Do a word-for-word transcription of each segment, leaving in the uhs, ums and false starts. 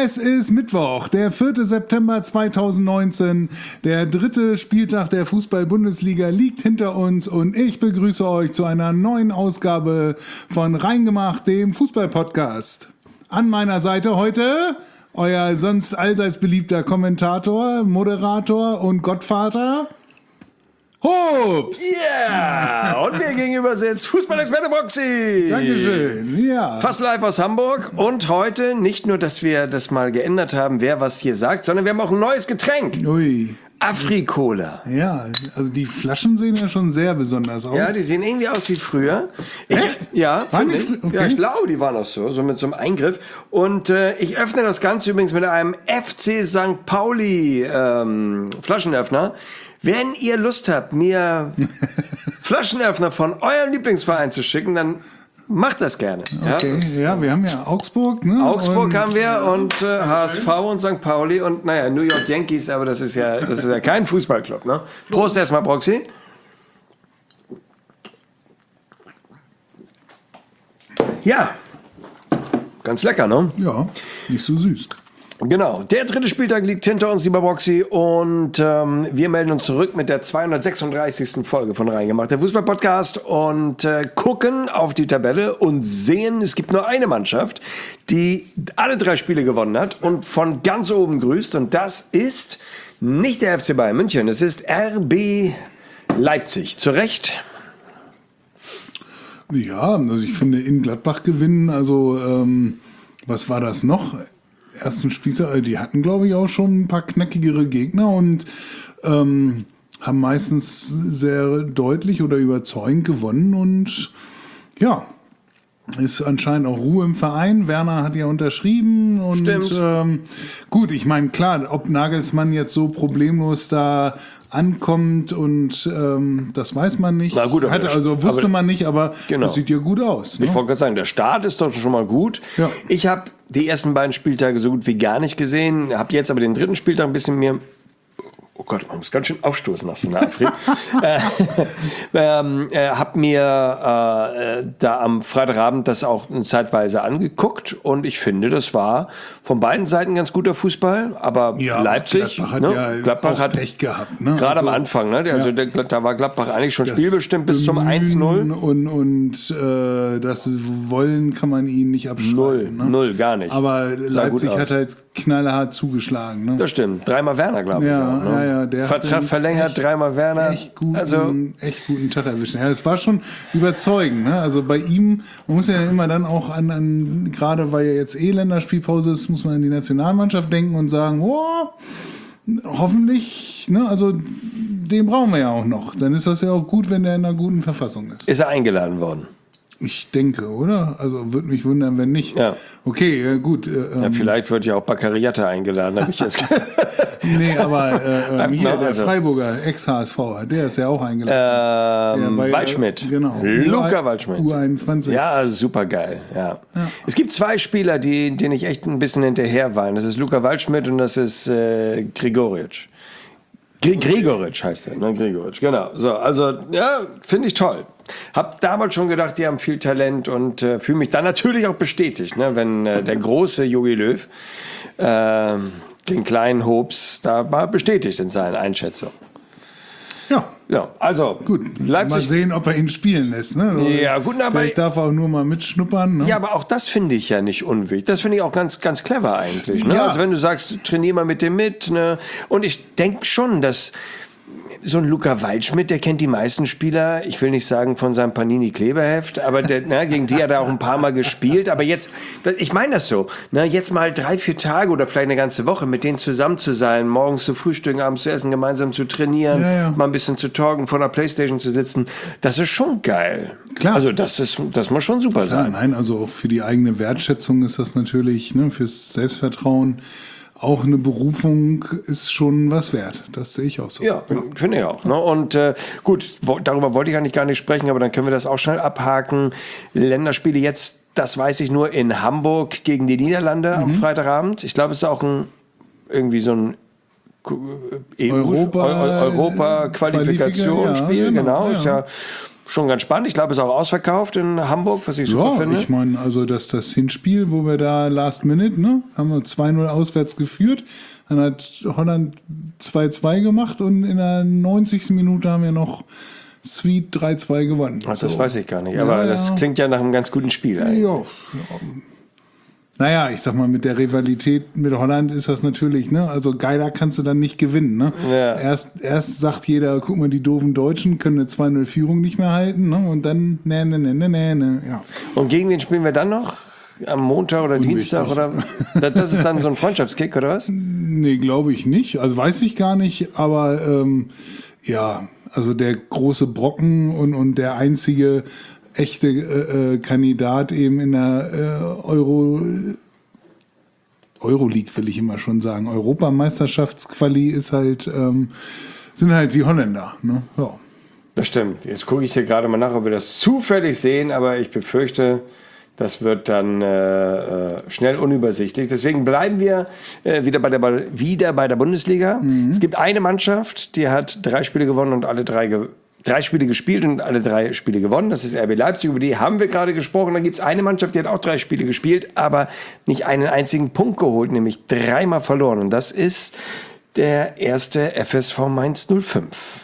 Es ist Mittwoch, der vierte September zweitausendneunzehn. Der dritte Spieltag der Fußball-Bundesliga liegt hinter uns und ich begrüße euch zu einer neuen Ausgabe von Reingemacht, dem Fußball-Podcast. An meiner Seite heute euer sonst allseits beliebter Kommentator, Moderator und Gottvater Hobbs. Ja, yeah. Und mir gegenüber sitzt Fußball-Experte Boxy. Dankeschön, ja. Fast live aus Hamburg. Und heute nicht nur, dass wir das mal geändert haben, wer was hier sagt, sondern wir haben auch ein neues Getränk. Ui. Afri-Cola. Ja, also die Flaschen sehen ja schon sehr besonders aus. Ja, die sehen irgendwie aus wie früher. Ich, Echt? Ja, finde ich. Okay. Ja, ich glaube, die waren auch so, so mit so einem Eingriff. Und äh, ich öffne das Ganze übrigens mit einem F C Sankt Pauli ähm, Flaschenöffner. Wenn ihr Lust habt, mir Flaschenöffner von eurem Lieblingsverein zu schicken, dann macht das gerne. Okay, ja, ja, wir haben ja Augsburg. Ne? Augsburg und haben wir und äh, H S V und Sankt Pauli und naja, New York Yankees, aber das ist ja, das ist ja kein Fußballclub. Ne? Prost erstmal, Proxy. Ja, ganz lecker, ne? Ja, nicht so süß. Genau, der dritte Spieltag liegt hinter uns, lieber Boxy, und ähm, wir melden uns zurück mit der zweihundertsechsunddreißigsten Folge von Reingemacht, der Fußball-Podcast, und äh, gucken auf die Tabelle und sehen, es gibt nur eine Mannschaft, die alle drei Spiele gewonnen hat und von ganz oben grüßt, und das ist nicht der F C Bayern München, es ist R B Leipzig. Zu Recht? Ja, also ich finde, in Gladbach gewinnen, also ähm, was war das noch? Ersten Spieltag, die hatten, glaube ich, auch schon ein paar knackigere Gegner und ähm, haben meistens sehr deutlich oder überzeugend gewonnen und ja, ist anscheinend auch Ruhe im Verein. Werner hat ja unterschrieben und ähm, gut, ich meine, klar, ob Nagelsmann jetzt so problemlos da ankommt und ähm, das weiß man nicht. Na gut, aber Hatte, also wusste aber, man nicht, aber genau. Das sieht ja gut aus. Ne? Ich wollte gerade sagen, der Start ist doch schon mal gut. Ja. Ich habe die ersten beiden Spieltage so gut wie gar nicht gesehen, habe jetzt aber den dritten Spieltag ein bisschen mehr... Oh Gott, man muss ganz schön aufstoßen nach so einer Afri. äh, ähm, äh, hab mir äh, da am Freitagabend das auch zeitweise angeguckt und ich finde, das war von beiden Seiten ganz guter Fußball, aber ja, Leipzig, Gladbach hat ne? ja Gladbach auch hat Pech gehabt. Ne? Gerade also, am Anfang, ne? Also ja. der, da war Gladbach eigentlich schon das spielbestimmt bis zum Bemühen eins null. Und, und äh, das Wollen kann man ihnen nicht abschreiben. Null, ne? null, gar nicht. Aber Sah Leipzig gut hat aus. halt knallhart zugeschlagen. Ne? Das stimmt. Dreimal Werner, glaube ich. Ja, auch, ne? ja, ja, der Vertrag hat verlängert, echt, dreimal Werner. Echt guten, also, echt guten Tag erwischt. Ja, es war schon überzeugend. Ne? Also bei ihm, man muss ja immer dann auch an, an gerade weil ja jetzt eh Länderspielpause ist, muss man an die Nationalmannschaft denken und sagen, oh, hoffentlich, ne? Also den brauchen wir ja auch noch. Dann ist das ja auch gut, wenn der in einer guten Verfassung ist. ist er eingeladen worden? Ich denke, oder? Also würde mich wundern, wenn nicht. Ja. Okay, äh, gut. Äh, Ja, vielleicht wird ja auch Baccariata eingeladen, habe ich jetzt gehört. Nee, aber äh, äh, hier, der also. Freiburger Ex-H S V, der ist ja auch eingeladen. Ähm, Der war ja- Waldschmidt. Genau. Luca Waldschmidt. U einundzwanzig. Ja, super geil. Ja. Es gibt zwei Spieler, die, denen ich echt ein bisschen hinterher war. Das ist Luca Waldschmidt und das ist äh, Grigoric. Gr- Gregoritsch heißt er, ne? Gregoritsch, genau. So, also, ja, finde ich toll. Hab damals schon gedacht, die haben viel Talent und äh, fühle mich dann natürlich auch bestätigt, ne? Wenn äh, der große Jogi Löw äh, den kleinen Hobbs da war bestätigt in seinen Einschätzungen. Ja. Ja, also, Gut, Leipzig. mal sehen, ob er ihn spielen lässt. Ne? Ja, gut, aber- Vielleicht darf er auch nur mal mitschnuppern. Ne? Ja, aber auch das finde ich ja nicht unwichtig. Das finde ich auch ganz, ganz clever eigentlich. Ne? Ja. Also wenn du sagst, trainier mal mit dem mit. Ne? Und ich denke schon, dass so ein Luca Waldschmidt, der kennt die meisten Spieler, ich will nicht sagen von seinem Panini-Kleberheft, aber der, ne, gegen die hat er auch ein paar Mal gespielt. Aber jetzt, ich meine das so, ne, jetzt mal drei, vier Tage oder vielleicht eine ganze Woche mit denen zusammen zu sein, morgens zu frühstücken, abends zu essen, gemeinsam zu trainieren, Ja, ja. mal ein bisschen zu talken, vor der Playstation zu sitzen, das ist schon geil. Klar. Also das ist, das muss schon super Ja, sein. nein, also auch für die eigene Wertschätzung ist das natürlich, ne, fürs Selbstvertrauen, auch eine Berufung ist schon was wert. Das sehe ich auch so. Ja, finde ich auch. Ne? Und äh, gut, wo, darüber wollte ich eigentlich gar nicht sprechen, aber dann können wir das auch schnell abhaken. Länderspiele jetzt, das weiß ich nur, in Hamburg gegen die Niederlande mhm. am Freitagabend. Ich glaube, es ist auch ein, irgendwie so ein E U, Europa, Europa-Qualifikationsspiel, ja, genau, ja. Ist ja schon ganz spannend. Ich glaube, es ist auch ausverkauft in Hamburg, was ich super ja, finde. ich meine, also das, das Hinspiel, wo wir da Last Minute, ne, haben wir zwei null auswärts geführt. Dann hat Holland zwei zwei gemacht und in der neunzigsten Minute haben wir noch Sweet drei zwei gewonnen. Ach, das so. weiß ich gar nicht, aber ja, das ja. klingt ja nach einem ganz guten Spiel eigentlich. Ja, ja. Naja, ich sag mal, mit der Rivalität mit Holland ist das natürlich, ne? Also geiler kannst du dann nicht gewinnen, ne? Ja. Erst, erst sagt jeder, guck mal, die doofen Deutschen können eine zwei null Führung nicht mehr halten, ne? Und dann, ne, ne, ne, ne, ne, ne, ja. Und gegen wen spielen wir dann noch? Am Montag oder Unwichtig. Dienstag? Oder? Das ist dann so ein Freundschaftskick, oder was? Nee, glaube ich nicht. Also weiß ich gar nicht, aber ähm, ja, also der große Brocken und, und der einzige echte äh, äh, Kandidat eben in der äh, Euro Euroleague, will ich immer schon sagen. Europameisterschaftsquali ist halt, ähm, sind halt die Holländer. Ne? Ja. Das stimmt. Jetzt gucke ich hier gerade mal nach, ob wir das zufällig sehen, aber ich befürchte, das wird dann äh, schnell unübersichtlich. Deswegen bleiben wir äh, wieder, bei der, wieder bei der Bundesliga. Mhm. Es gibt eine Mannschaft, die hat drei Spiele gewonnen und alle drei ge- drei Spiele gespielt und alle drei Spiele gewonnen. Das ist R B Leipzig, über die haben wir gerade gesprochen. Dann gibt es eine Mannschaft, die hat auch drei Spiele gespielt, aber nicht einen einzigen Punkt geholt, nämlich dreimal verloren. Und das ist der erste F S V Mainz null fünf.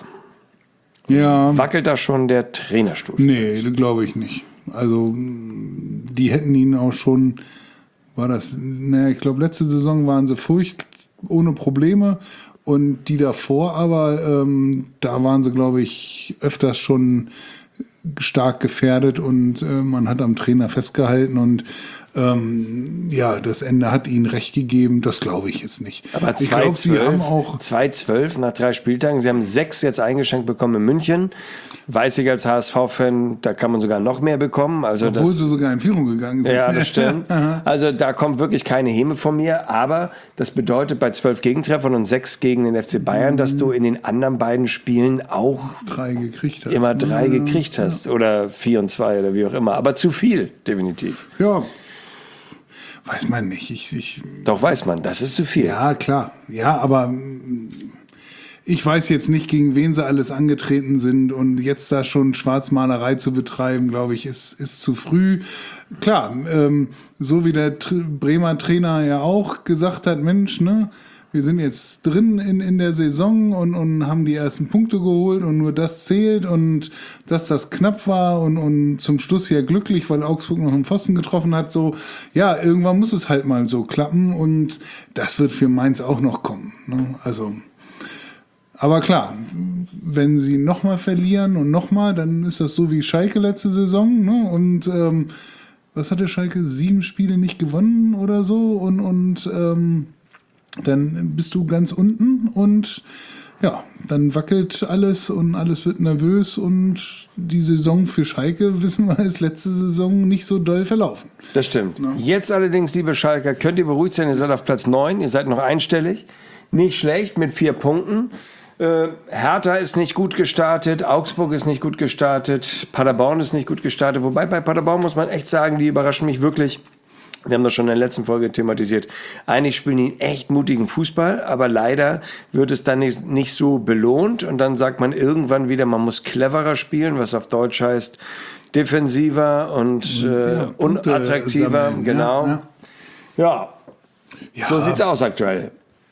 Ja. Wackelt da schon der Trainerstuhl? Nee, glaube ich nicht. Also die hätten ihn auch schon, war das, naja, ich glaube letzte Saison waren sie furcht ohne Probleme und die davor aber, ähm, da waren sie glaube ich öfters schon stark gefährdet und äh, man hat am Trainer festgehalten und ähm, ja, das Ende hat ihnen recht gegeben, das glaube ich jetzt nicht. Aber ich glaube, sie haben auch zwei zwölf nach drei Spieltagen. Sie haben sechs jetzt eingeschenkt bekommen in München. Weiß ich als H S V-Fan, da kann man sogar noch mehr bekommen. Also obwohl das, sie sogar in Führung gegangen sind. Ja, das stimmt. Also da kommt wirklich keine Häme von mir. Aber das bedeutet bei zwölf Gegentreffern und sechs gegen den F C Bayern, dass du in den anderen beiden Spielen auch drei gekriegt hast. immer drei ja, gekriegt hast. Ja. Oder vier und zwei oder wie auch immer. Aber zu viel, definitiv. Ja. Weiß man nicht. Ich, ich, Doch, weiß man, das ist zu viel. Ja, klar. Ja, aber ich weiß jetzt nicht, gegen wen sie alles angetreten sind und jetzt da schon Schwarzmalerei zu betreiben, glaube ich, ist, ist zu früh. Klar, ähm, so wie der Tr- Bremer Trainer ja auch gesagt hat, Mensch, ne, wir sind jetzt drin in, in der Saison und, und haben die ersten Punkte geholt und nur das zählt und dass das knapp war und, und zum Schluss ja glücklich, weil Augsburg noch einen Pfosten getroffen hat, so, ja, irgendwann muss es halt mal so klappen und das wird für Mainz auch noch kommen, ne? Also, aber klar, wenn sie nochmal verlieren und nochmal, dann ist das so wie Schalke letzte Saison, ne? Und ähm, was hatte Schalke? Sieben Spiele nicht gewonnen oder so und, und ähm, dann bist du ganz unten und ja, dann wackelt alles und alles wird nervös und die Saison für Schalke, wissen wir, ist letzte Saison nicht so doll verlaufen. Das stimmt. Ja. Jetzt allerdings, liebe Schalker, könnt ihr beruhigt sein, ihr seid auf Platz neun, ihr seid noch einstellig. Nicht schlecht mit vier Punkten. Äh, Hertha ist nicht gut gestartet, Augsburg ist nicht gut gestartet, Paderborn ist nicht gut gestartet. Wobei bei Paderborn muss man echt sagen, die überraschen mich wirklich. Wir haben das schon in der letzten Folge thematisiert. Eigentlich spielen die einen echt mutigen Fußball, aber leider wird es dann nicht, nicht so belohnt. Und dann sagt man irgendwann wieder, man muss cleverer spielen, was auf Deutsch heißt defensiver und äh, ja, unattraktiver. Sammeln, Genau. Ja, ja. ja. So sieht's aus aktuell.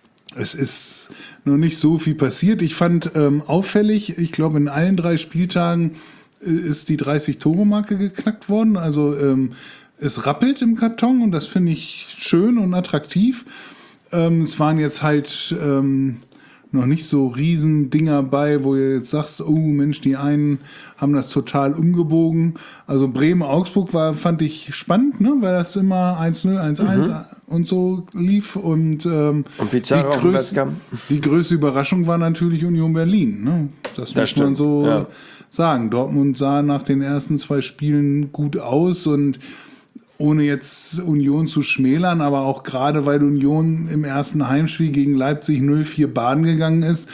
Es ist noch nicht so viel passiert. Ich fand ähm, auffällig, ich glaube in allen drei Spieltagen äh, ist die dreißig-Tore-Marke geknackt worden. Also ähm, es rappelt im Karton und das finde ich schön und attraktiv. Ähm, es waren jetzt halt ähm, noch nicht so riesen Dinger bei, wo ihr jetzt sagst, oh Mensch, die einen haben das total umgebogen. Also Bremen-Augsburg war, fand ich spannend, ne? Weil das immer eins null, eins eins mhm. und so lief. Und, ähm, und Pizarro die, größte, die größte Überraschung war natürlich Union Berlin. Ne? Das, das muss stimmt. man so ja. sagen. Dortmund sah nach den ersten zwei Spielen gut aus und ohne jetzt Union zu schmälern, aber auch gerade, weil Union im ersten Heimspiel gegen Leipzig null vier baden gegangen ist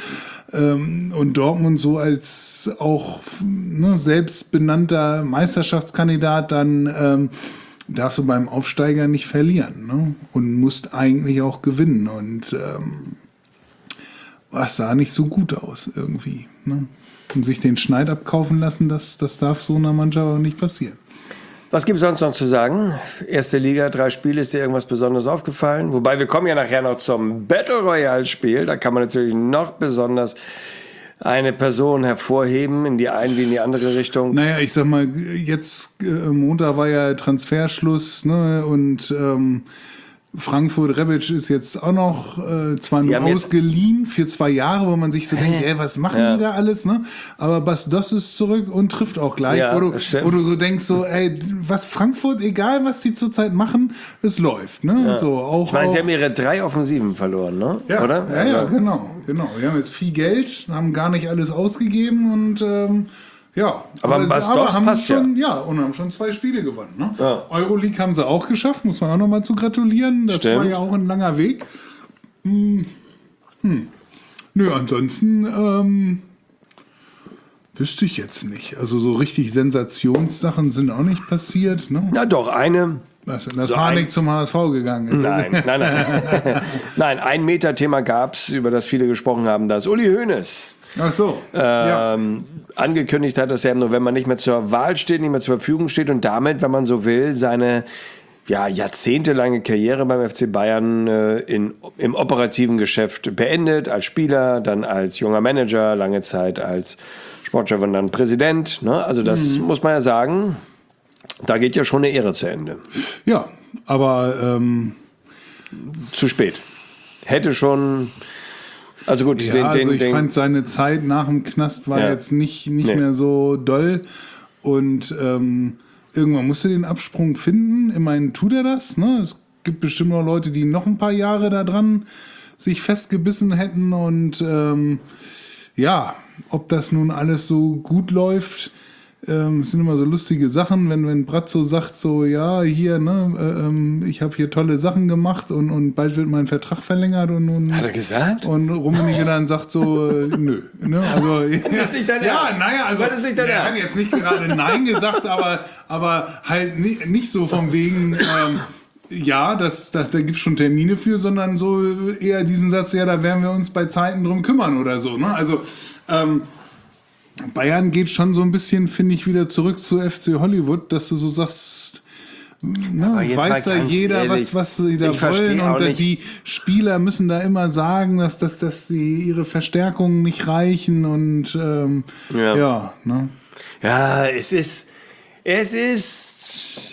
ähm, und Dortmund so als auch ne, selbstbenannter Meisterschaftskandidat, dann ähm, darfst du beim Aufsteiger nicht verlieren, ne? Und musst eigentlich auch gewinnen. Und ähm, was sah nicht so gut aus irgendwie. Ne? Und sich den Schneid abkaufen lassen, das, das darf so einer Mannschaft auch nicht passieren. Was gibt es sonst noch zu sagen? Erste Liga, drei Spiele, ist dir irgendwas Besonderes aufgefallen? Wobei, wir kommen ja nachher noch zum Battle Royale-Spiel. Da kann man natürlich noch besonders eine Person hervorheben, in die eine wie in die andere Richtung. Naja, ich sag mal, jetzt äh, Montag war ja Transferschluss, ne? Und ähm, Frankfurt Rebic ist jetzt auch noch äh, zwar nur ausgeliehen für zwei Jahre, wo man sich so denkt, ey, was machen ja. die da alles, ne? Aber Bas Doss ist zurück und trifft auch gleich, ja, wo, du, wo du so denkst, so, ey, was Frankfurt, egal was die zurzeit machen, es läuft, ne? Ja. So, auch, ich meine, auch, sie haben ihre drei Offensiven verloren, ne? Ja, oder? Ja, also. ja, genau, genau. Wir haben jetzt viel Geld, haben gar nicht alles ausgegeben und ähm, ja, aber, aber, Bas Doss haben passt schon, ja. ja, und haben schon zwei Spiele gewonnen. Ne? Ja. Euroleague haben sie auch geschafft, muss man auch nochmal zu gratulieren. Das Stimmt. war ja auch ein langer Weg. Hm. Hm. Nö, ansonsten ähm, wüsste ich jetzt nicht. Also so richtig Sensationssachen sind auch nicht passiert. Ne? Na doch, eine... Das, das so Harnik ein, zum H S V gegangen ist. Nein, nein, nein. Nein, ein Meter-Thema gab es, über das viele gesprochen haben, das Uli Hoeneß Ach so. Ähm, ja. angekündigt hat, dass er im November nicht mehr zur Wahl steht, nicht mehr zur Verfügung steht und damit, wenn man so will, seine ja, jahrzehntelange Karriere beim F C Bayern äh, in, im operativen Geschäft beendet, als Spieler, dann als junger Manager, lange Zeit als Sportchef und dann Präsident. Ne? Also das mhm. muss man ja sagen, da geht ja schon eine Ehre zu Ende. Ja, aber ähm zu spät. Hätte schon... Also gut, ja, den, den, also ich den, fand seine Zeit nach dem Knast war ja. jetzt nicht, nicht nee. mehr so doll und ähm, irgendwann musste den Absprung finden. Immerhin tut er das. Ne? Es gibt bestimmt noch Leute, die noch ein paar Jahre da dran sich festgebissen hätten und ähm, ja, ob das nun alles so gut läuft, ähm, sind immer so lustige Sachen, wenn, wenn Brazzo sagt so, ja, hier, ne, ähm, ich habe hier tolle Sachen gemacht und, und bald wird mein Vertrag verlängert und, und hat er gesagt? Und Rummenigge dann sagt so, äh, nö. Ne, also, das ist nicht dein ja, Ernst. naja, also das ist nicht dein er Ernst. hat jetzt nicht gerade Nein gesagt, aber, aber halt nicht, nicht so vom wegen, ähm, ja, das, das, da gibt es schon Termine für, sondern so eher diesen Satz, ja, da werden wir uns bei Zeiten drum kümmern oder so. Ne? Also, ähm, Bayern geht schon so ein bisschen, finde ich, wieder zurück zu F C Hollywood, dass du so sagst, ne, weiß da jeder, ehrlich, was, was sie da wollen und nicht. Die Spieler müssen da immer sagen, dass, dass, dass die ihre Verstärkungen nicht reichen und ähm, ja, ja, ne? Ja, es ist, es ist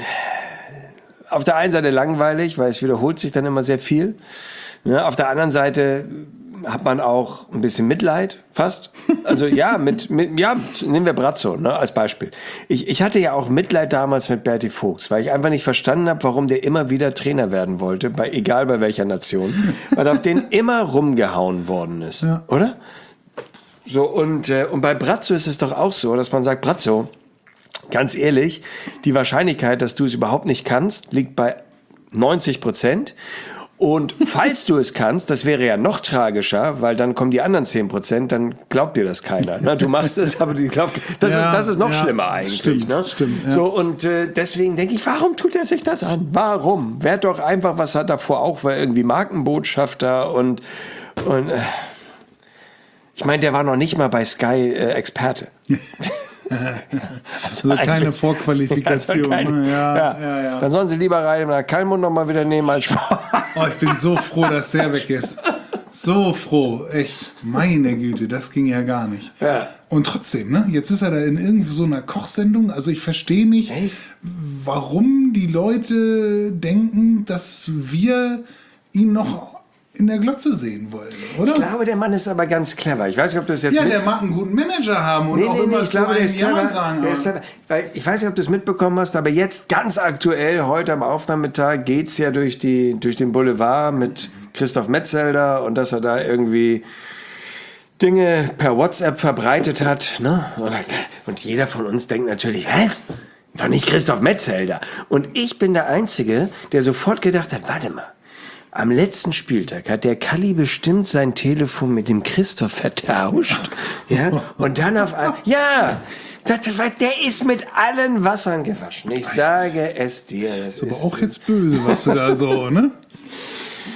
auf der einen Seite langweilig, weil es wiederholt sich dann immer sehr viel. Ja, auf der anderen Seite hat man auch ein bisschen Mitleid, fast. Also ja, mit, mit ja, nehmen wir Brazzo, ne, als Beispiel. Ich, ich hatte ja auch Mitleid damals mit Berti Vogts, weil ich einfach nicht verstanden habe, warum der immer wieder Trainer werden wollte, bei, egal bei welcher Nation, weil auf den immer rumgehauen worden ist, ja. Oder? So, und, äh, und bei Brazzo ist es doch auch so, dass man sagt, Brazzo, ganz ehrlich, die Wahrscheinlichkeit, dass du es überhaupt nicht kannst, liegt bei neunzig Prozent. Und falls du es kannst, das wäre ja noch tragischer, weil dann kommen die anderen zehn Prozent, dann glaubt dir das keiner. Ne? Du machst es, aber die glaubt, das, ja, ist, das ist noch ja, schlimmer eigentlich. Stimmt, ne? stimmt, ja. So, und äh, deswegen denke ich, warum tut er sich das an? Warum? Wer doch einfach, was hat davor auch, war irgendwie Markenbotschafter und, und äh, ich meine, der war noch nicht mal bei Sky äh, Experte. Also keine Vorqualifikation. Also keine, ja, ja. Ja, ja. Dann sollen sie lieber rein nach Kalmund noch mal wieder nehmen als Sport. Oh, ich bin so froh, dass der weg ist. So froh, echt. Meine Güte, das ging ja gar nicht. Ja. Und trotzdem, ne? Jetzt ist er da in irgend so einer Kochsendung. Also ich verstehe nicht, hey, warum die Leute denken, dass wir ihn noch in der Glotze sehen wollen, oder? Ich glaube, der Mann ist aber ganz clever. Ich weiß nicht, ob du das jetzt Ja, mit... der mag einen guten Manager haben und nee, auch nee, immer nee, ich glaube, der ist clever. Sagen, der ist clever. Weil ich weiß nicht, ob du es mitbekommen hast, aber jetzt ganz aktuell, heute am Aufnahmetag, geht's ja durch, die, durch den Boulevard mit Christoph Metzelder und dass er da irgendwie Dinge per WhatsApp verbreitet hat. Ne? Und jeder von uns denkt natürlich, was? Doch nicht Christoph Metzelder. Und ich bin der Einzige, der sofort gedacht hat, warte mal, am letzten Spieltag hat der Kalli bestimmt sein Telefon mit dem Christoph vertauscht. Ja? Und dann auf einmal, ja, das, der ist mit allen Wassern gewaschen. Ich sage es dir. Das ist aber ist auch jetzt böse, was du da so, ne?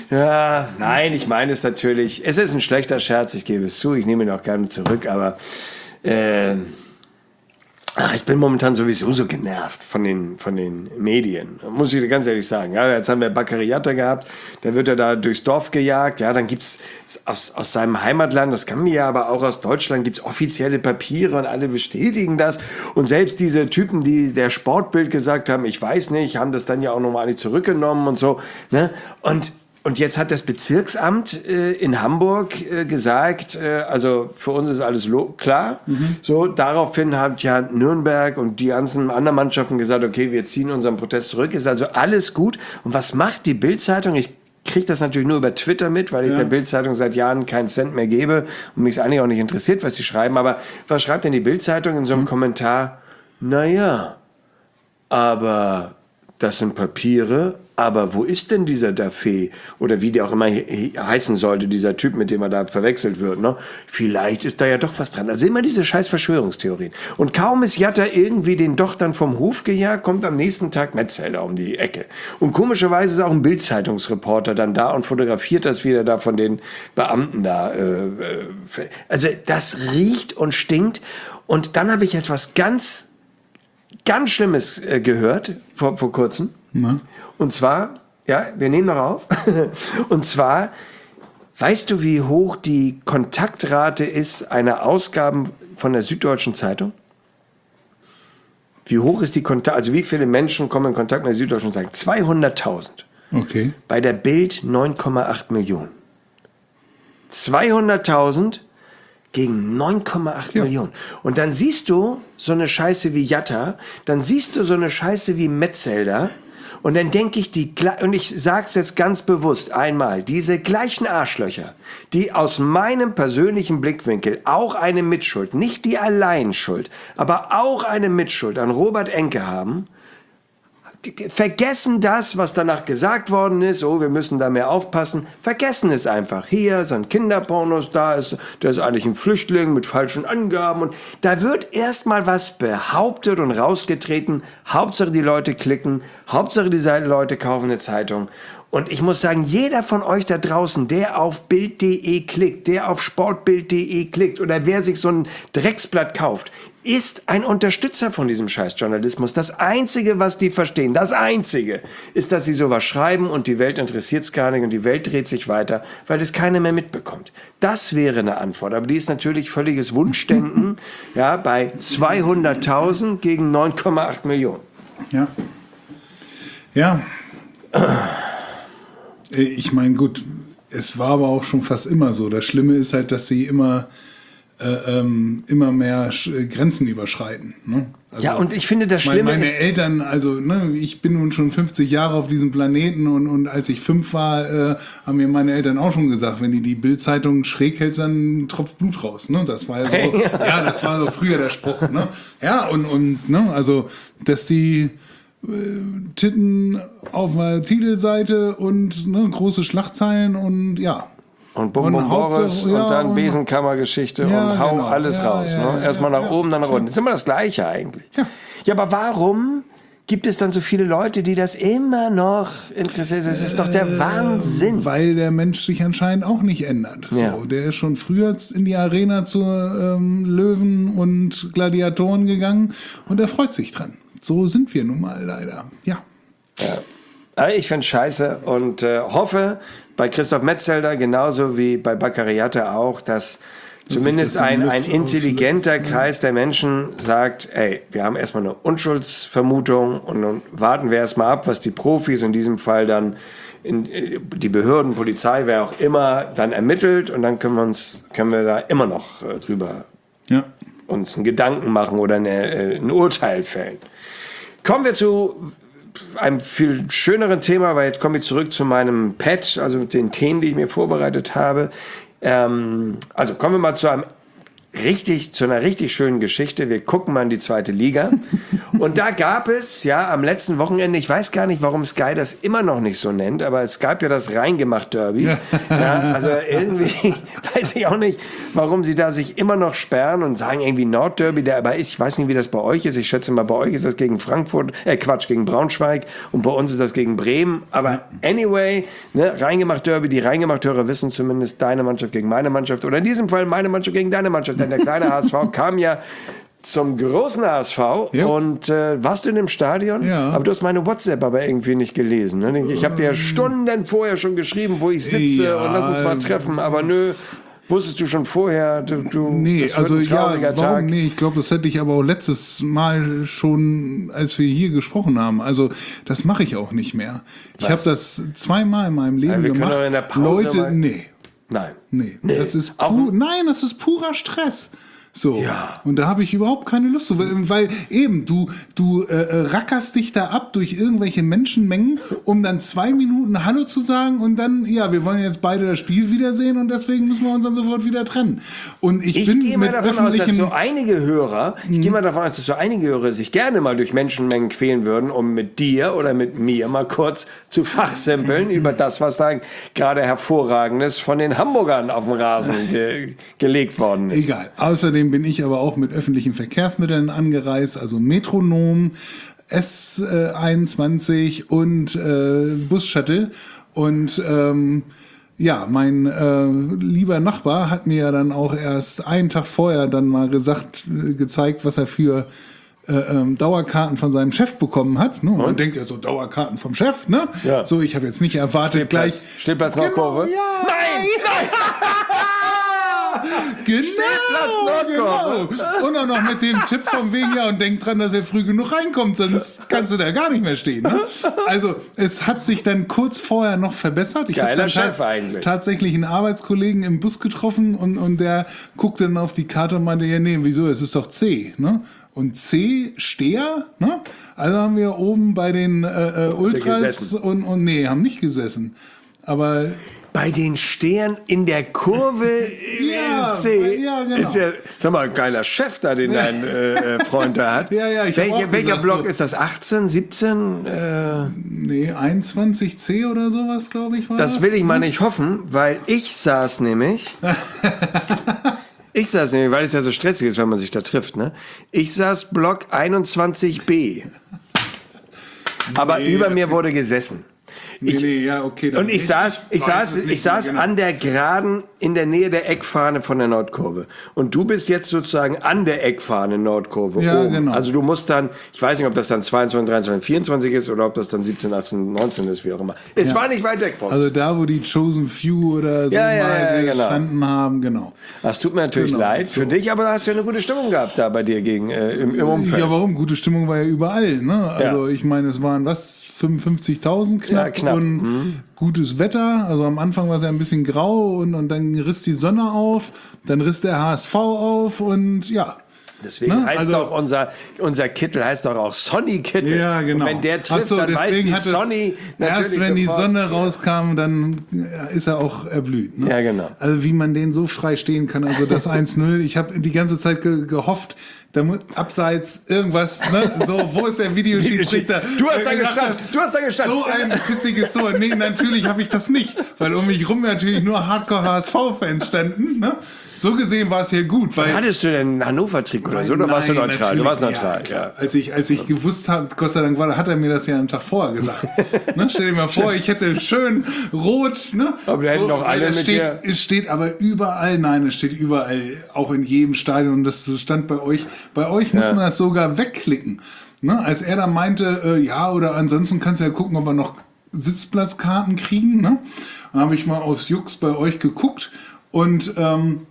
Ja, nein, ich meine es natürlich. Es ist ein schlechter Scherz, ich gebe es zu. Ich nehme ihn auch gerne zurück, aber äh, ach, ich bin momentan sowieso so genervt von den, von den Medien. Muss ich dir ganz ehrlich sagen. Ja, jetzt haben wir Baccariata gehabt, dann wird er da durchs Dorf gejagt. Ja, dann gibt's aus, aus seinem Heimatland, das kann mir ja aber auch aus Deutschland, gibt's offizielle Papiere und alle bestätigen das. Und selbst diese Typen, die der Sportbild gesagt haben, ich weiß nicht, haben das dann ja auch nochmal nicht zurückgenommen und so. Ne? Und Und jetzt hat das Bezirksamt äh, in Hamburg äh, gesagt, äh, also für uns ist alles klar. Mhm. So, daraufhin hat ja Nürnberg und die ganzen anderen Mannschaften gesagt, okay, wir ziehen unseren Protest zurück. Ist also alles gut. Und was macht die Bild-Zeitung? Ich kriege das natürlich nur über Twitter mit, weil ich ja. der Bild-Zeitung seit Jahren keinen Cent mehr gebe und mich eigentlich auch nicht interessiert, was sie schreiben. Aber was schreibt denn die Bild-Zeitung in so einem mhm. Kommentar? Naja, aber das sind Papiere, aber wo ist denn dieser Daffé? Oder wie der auch immer he- heißen sollte, dieser Typ, mit dem er da verwechselt wird. Ne? Vielleicht ist da ja doch was dran. Also immer diese scheiß Verschwörungstheorien. Und kaum ist Jatta irgendwie den doch dann vom Hof gejagt, kommt am nächsten Tag Metzelder um die Ecke. Und komischerweise ist auch ein Bild-Zeitungsreporter dann da und fotografiert das wieder da von den Beamten da. Äh, also das riecht und stinkt. Und dann habe ich etwas ganz, ganz Schlimmes äh, gehört vor, vor kurzem. Na? Und zwar, ja, wir nehmen noch auf. Und zwar, weißt du, wie hoch die Kontaktrate ist einer Ausgabe von der Süddeutschen Zeitung? Wie hoch ist die Kontakt, also wie viele Menschen kommen in Kontakt mit der Süddeutschen Zeitung? zweihunderttausend. Okay. Bei der Bild neun Komma acht Millionen. zweihunderttausend gegen neun Komma acht ja. Millionen. Und dann siehst du so eine Scheiße wie Jatta, dann siehst du so eine Scheiße wie Metzelder. Und dann denke ich, die, und ich sage es jetzt ganz bewusst einmal, diese gleichen Arschlöcher, die aus meinem persönlichen Blickwinkel auch eine Mitschuld, nicht die Alleinschuld, aber auch eine Mitschuld an Robert Enke haben, die vergessen das, was danach gesagt worden ist, oh, wir müssen da mehr aufpassen, vergessen es einfach. Hier sind Kinderpornos, da ist, der ist eigentlich ein Flüchtling mit falschen Angaben und da wird erstmal was behauptet und rausgetreten, Hauptsache die Leute klicken, Hauptsache die Leute kaufen eine Zeitung. Und ich muss sagen, jeder von euch da draußen, der auf Bild punkt de klickt, der auf Sportbild punkt de klickt oder wer sich so ein Drecksblatt kauft, ist ein Unterstützer von diesem Scheißjournalismus. Das Einzige, was die verstehen, das Einzige, ist, dass sie sowas schreiben und die Welt interessiert es gar nicht und die Welt dreht sich weiter, weil es keiner mehr mitbekommt. Das wäre eine Antwort, aber die ist natürlich völliges Wunschdenken, ja, bei zweihunderttausend gegen neun Komma acht Millionen. Ja. Ja. Ich meine, gut, es war aber auch schon fast immer so. Das Schlimme ist halt, dass sie immer, äh, ähm, immer mehr Sch- Grenzen überschreiten. Ne? Also, ja, und ich finde, das Schlimme meine, meine ist... Meine Eltern, also ne, ich bin nun schon fünfzig Jahre auf diesem Planeten und, und als ich fünf war, äh, haben mir meine Eltern auch schon gesagt, wenn die die Bild-Zeitung schräg hält, dann tropft Blut raus. Ne? Das war ja so, ja, das war so früher der Spruch. Ne? Ja, und, und ne, also, dass die Titten auf der Titelseite und ne, große Schlagzeilen und ja. Und Bum Bum Boris ja, und dann und Besenkammergeschichte ja, und hau genau. alles ja, raus. Ja, ne? Erstmal ja, nach ja, oben, dann nach unten. Das ist immer das Gleiche eigentlich. Ja. ja, aber warum gibt es dann so viele Leute, die das immer noch interessiert? Das ist doch der äh, Wahnsinn. Weil der Mensch sich anscheinend auch nicht ändert. Ja. So, der ist schon früher in die Arena zu ähm, Löwen und Gladiatoren gegangen und er freut sich dran. So sind wir nun mal leider. Ja. ja. Ich finde scheiße und äh, hoffe bei Christoph Metzelder genauso wie bei Baccariata auch, dass das zumindest ein, ein intelligenter Kreis der Menschen sagt, ey, wir haben erstmal eine Unschuldsvermutung und dann warten wir erstmal ab, was die Profis in diesem Fall dann in, die Behörden, Polizei, wer auch immer, dann ermittelt und dann können wir uns, können wir da immer noch äh, drüber ja. uns einen Gedanken machen oder eine, äh, ein Urteil fällen. Kommen wir zu einem viel schöneren Thema, weil jetzt komme ich zurück zu meinem Pad, also mit den Themen, die ich mir vorbereitet habe. Ähm, also kommen wir mal zu einem richtig, zu einer richtig schönen Geschichte. Wir gucken mal in die zweite Liga. Und da gab es, ja, am letzten Wochenende, ich weiß gar nicht, warum Sky das immer noch nicht so nennt, aber es gab ja das Reingemacht-Derby. Ja, also irgendwie weiß ich auch nicht, warum sie da sich immer noch sperren und sagen irgendwie Nordderby, der aber ist, ich weiß nicht, wie das bei euch ist. Ich schätze mal, bei euch ist das gegen Frankfurt, äh Quatsch, gegen Braunschweig und bei uns ist das gegen Bremen. Aber anyway, ne, Reingemacht-Derby, die Reingemacht-Hörer wissen zumindest deine Mannschaft gegen meine Mannschaft oder in diesem Fall meine Mannschaft gegen deine Mannschaft. Denn der kleine H S V kam ja zum großen H S V. Ja. Und äh, warst du in dem Stadion? Ja. Aber du hast meine WhatsApp aber irgendwie nicht gelesen. Ne? Ich habe dir Stunden vorher schon geschrieben, wo ich sitze ja, und lass uns mal treffen. Aber nö, wusstest du schon vorher, du, du nee, das wird also ein trauriger ja, warum, Tag. nee, ich glaube, das hätte ich aber auch letztes Mal schon, als wir hier gesprochen haben. Also das mache ich auch nicht mehr. Ich habe das zweimal in meinem Leben ja, wir gemacht. Können in der Pause Leute, mal nee. Nein. Nee, nee. das ist Auch pu- nein, das ist purer Stress. So. Ja. Und da habe ich überhaupt keine Lust zu, weil, weil eben du du äh, rackerst dich da ab durch irgendwelche Menschenmengen, um dann zwei Minuten Hallo zu sagen und dann ja, wir wollen jetzt beide das Spiel wiedersehen und deswegen müssen wir uns dann sofort wieder trennen. Und ich, Ich bin gehe mal mit davon aus, dass öffentlichen so einige Hörer, ich gehe mal davon aus, dass so einige Hörer sich gerne mal durch Menschenmengen quälen würden, um mit dir oder mit mir mal kurz zu fachsimpeln über das, was da gerade hervorragendes von den Hamburgern auf den Rasen ge- gelegt worden ist. Egal. Außerdem bin ich aber auch mit öffentlichen Verkehrsmitteln angereist, also Metronom, S einundzwanzig und äh, Bus-Shuttle. Und ähm, ja, mein äh, lieber Nachbar hat mir ja dann auch erst einen Tag vorher dann mal gesagt, äh, gezeigt, was er für äh, ähm, Dauerkarten von seinem Chef bekommen hat. Ne? Man denkt ja so, Dauerkarten vom Chef, ne? Ja. So, ich habe jetzt nicht erwartet gleich. Stehplatz Nordkurve? Genau, ja. Nein! Nein! Genau, Stehplatz Nordkurve. genau. Und auch noch mit dem Tipp vom wegen, ja, und denk dran, dass er früh genug reinkommt, sonst kannst du da gar nicht mehr stehen. Ne? Also es hat sich dann kurz vorher noch verbessert. Ich habe Geiler dann Chef tats- eigentlich. tatsächlich einen Arbeitskollegen im Bus getroffen und, und der guckte dann auf die Karte und meinte, ja nee, wieso, es ist doch C. Ne? Und C, Steher, ne? Also haben wir oben bei den äh, äh, Ultras und, und nee, haben nicht gesessen. Aber Bei den Stehern in der Kurve Ja, C ja, genau. ist ja, sag mal, ein geiler Chef da, den dein äh, Freund da hat. Ja, ja, ich hab Welcher, auch welcher gesagt, Block so- ist das? achtzehn, siebzehn? Äh, nee, einundzwanzig C oder sowas, glaube ich, war das. das will ich mal nicht hoffen, weil ich saß nämlich... Ich saß nämlich, weil es ja so stressig ist, wenn man sich da trifft, ne? Ich saß Block einundzwanzig B. Aber Nee, über das mir geht- wurde gesessen. Nee, Ich, nee, ja, okay. dann und ich nicht. saß, ich weiß saß, es nicht ich saß mehr genau. an der Geraden in der Nähe der Eckfahne von der Nordkurve. Und du bist jetzt sozusagen an der Eckfahne Nordkurve Ja, oben. genau. Also du musst dann, ich weiß nicht, ob das dann zweiundzwanzig, dreiundzwanzig, vierundzwanzig ist oder ob das dann siebzehn, achtzehn, neunzehn ist, wie auch immer. Es Ja. war nicht weit weg von uns. Also da, wo die Chosen Few oder so Ja, ja, mal ja, genau. gestanden haben, genau. Das tut mir natürlich Genau, leid für so. dich, aber da hast du ja eine gute Stimmung gehabt da bei dir gegen, äh, im, im Umfeld. Ja, warum? Gute Stimmung war ja überall. Ne? Also Ja. ich meine, es waren was, fünfundfünfzigtausend knapp, Ja, knapp. und Mhm. gutes Wetter. Also am Anfang war es ja ein bisschen grau und, und dann riss die Sonne auf, dann riss der H S V auf und ja. Deswegen Ne? heißt Also- auch unser, unser Kittel heißt doch auch Sonny Kittel. Ja, genau. Und wenn der trifft, Ach so, dann weiß deswegen die hat es- Sonny natürlich Erst wenn die sofort- Sonne rauskam, dann ja, ist er auch erblüht. Ne? Ja, genau. Also wie man den so frei stehen kann, also das eins null. Ich habe die ganze Zeit ge gehofft, da mu- abseits irgendwas, ne? So, wo ist der Videoschiedsrichter? Du hast da Äh, gedacht, gestanden, du hast da gestanden. So ein pissiges Tor. Nee, natürlich habe ich das nicht, weil um mich rum natürlich nur Hardcore-H S V-Fans standen. Ne? So gesehen war es hier gut, weil... Hattest du denn ein Hannover-Trikot oder so? Oder warst du Nein, neutral? Du warst natürlich, neutral, ja. klar. Als ich, als ich gewusst habe, Gott sei Dank war, hat er mir das ja am Tag vorher gesagt. Ne? Stell dir mal vor, ich hätte schön rot. Ne? Aber wir hätten doch weil alle es mit steht, dir- Es steht aber überall, nein, es steht überall, auch in jedem Stadion. Und das stand bei euch. Bei euch muss Ja. man das sogar wegklicken. Ne? Als er dann meinte, äh, ja, oder ansonsten kannst du ja gucken, ob wir noch Sitzplatzkarten kriegen. Ne? Dann habe ich mal aus Jux bei euch geguckt und ähm,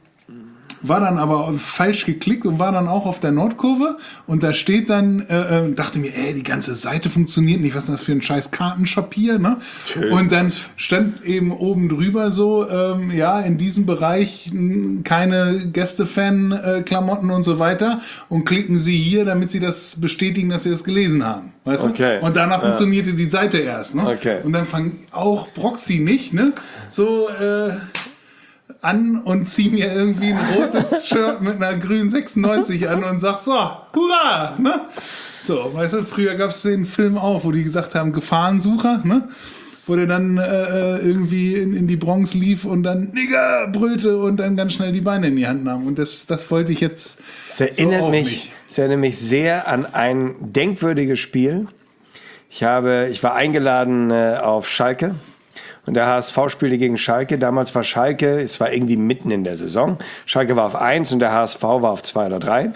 war dann aber falsch geklickt und war dann auch auf der Nordkurve und da steht dann, äh, äh, dachte mir, ey, die ganze Seite funktioniert nicht, was ist das für ein scheiß Kartenshop hier, ne? Schön. Und dann stand eben oben drüber so, ähm, ja, in diesem Bereich mh, keine Gästefan-Klamotten und so weiter und klicken Sie hier, damit Sie das bestätigen, dass Sie das gelesen haben, weißt Okay. du? Und danach funktionierte die Seite erst, ne? Okay. Und dann fang auch Proxy nicht, ne? So, äh, an und ziehe mir irgendwie ein rotes Shirt mit einer grünen sechsundneunzig an und sag so, hurra, ne? So, weißt du, früher gab es den Film auch, wo die gesagt haben, Gefahrensucher, ne? Wo der dann äh, irgendwie in, in die Bronx lief und dann Nigger brüllte und dann ganz schnell die Beine in die Hand nahm. Und das, das wollte ich jetzt. Es erinnert, so mich, nicht. es erinnert mich sehr an ein denkwürdiges Spiel. Ich, habe, ich war eingeladen äh, auf Schalke. Und der H S V spielte gegen Schalke. Damals war Schalke, es war irgendwie mitten in der Saison. Schalke war auf eins und der H S V war auf zwei oder drei.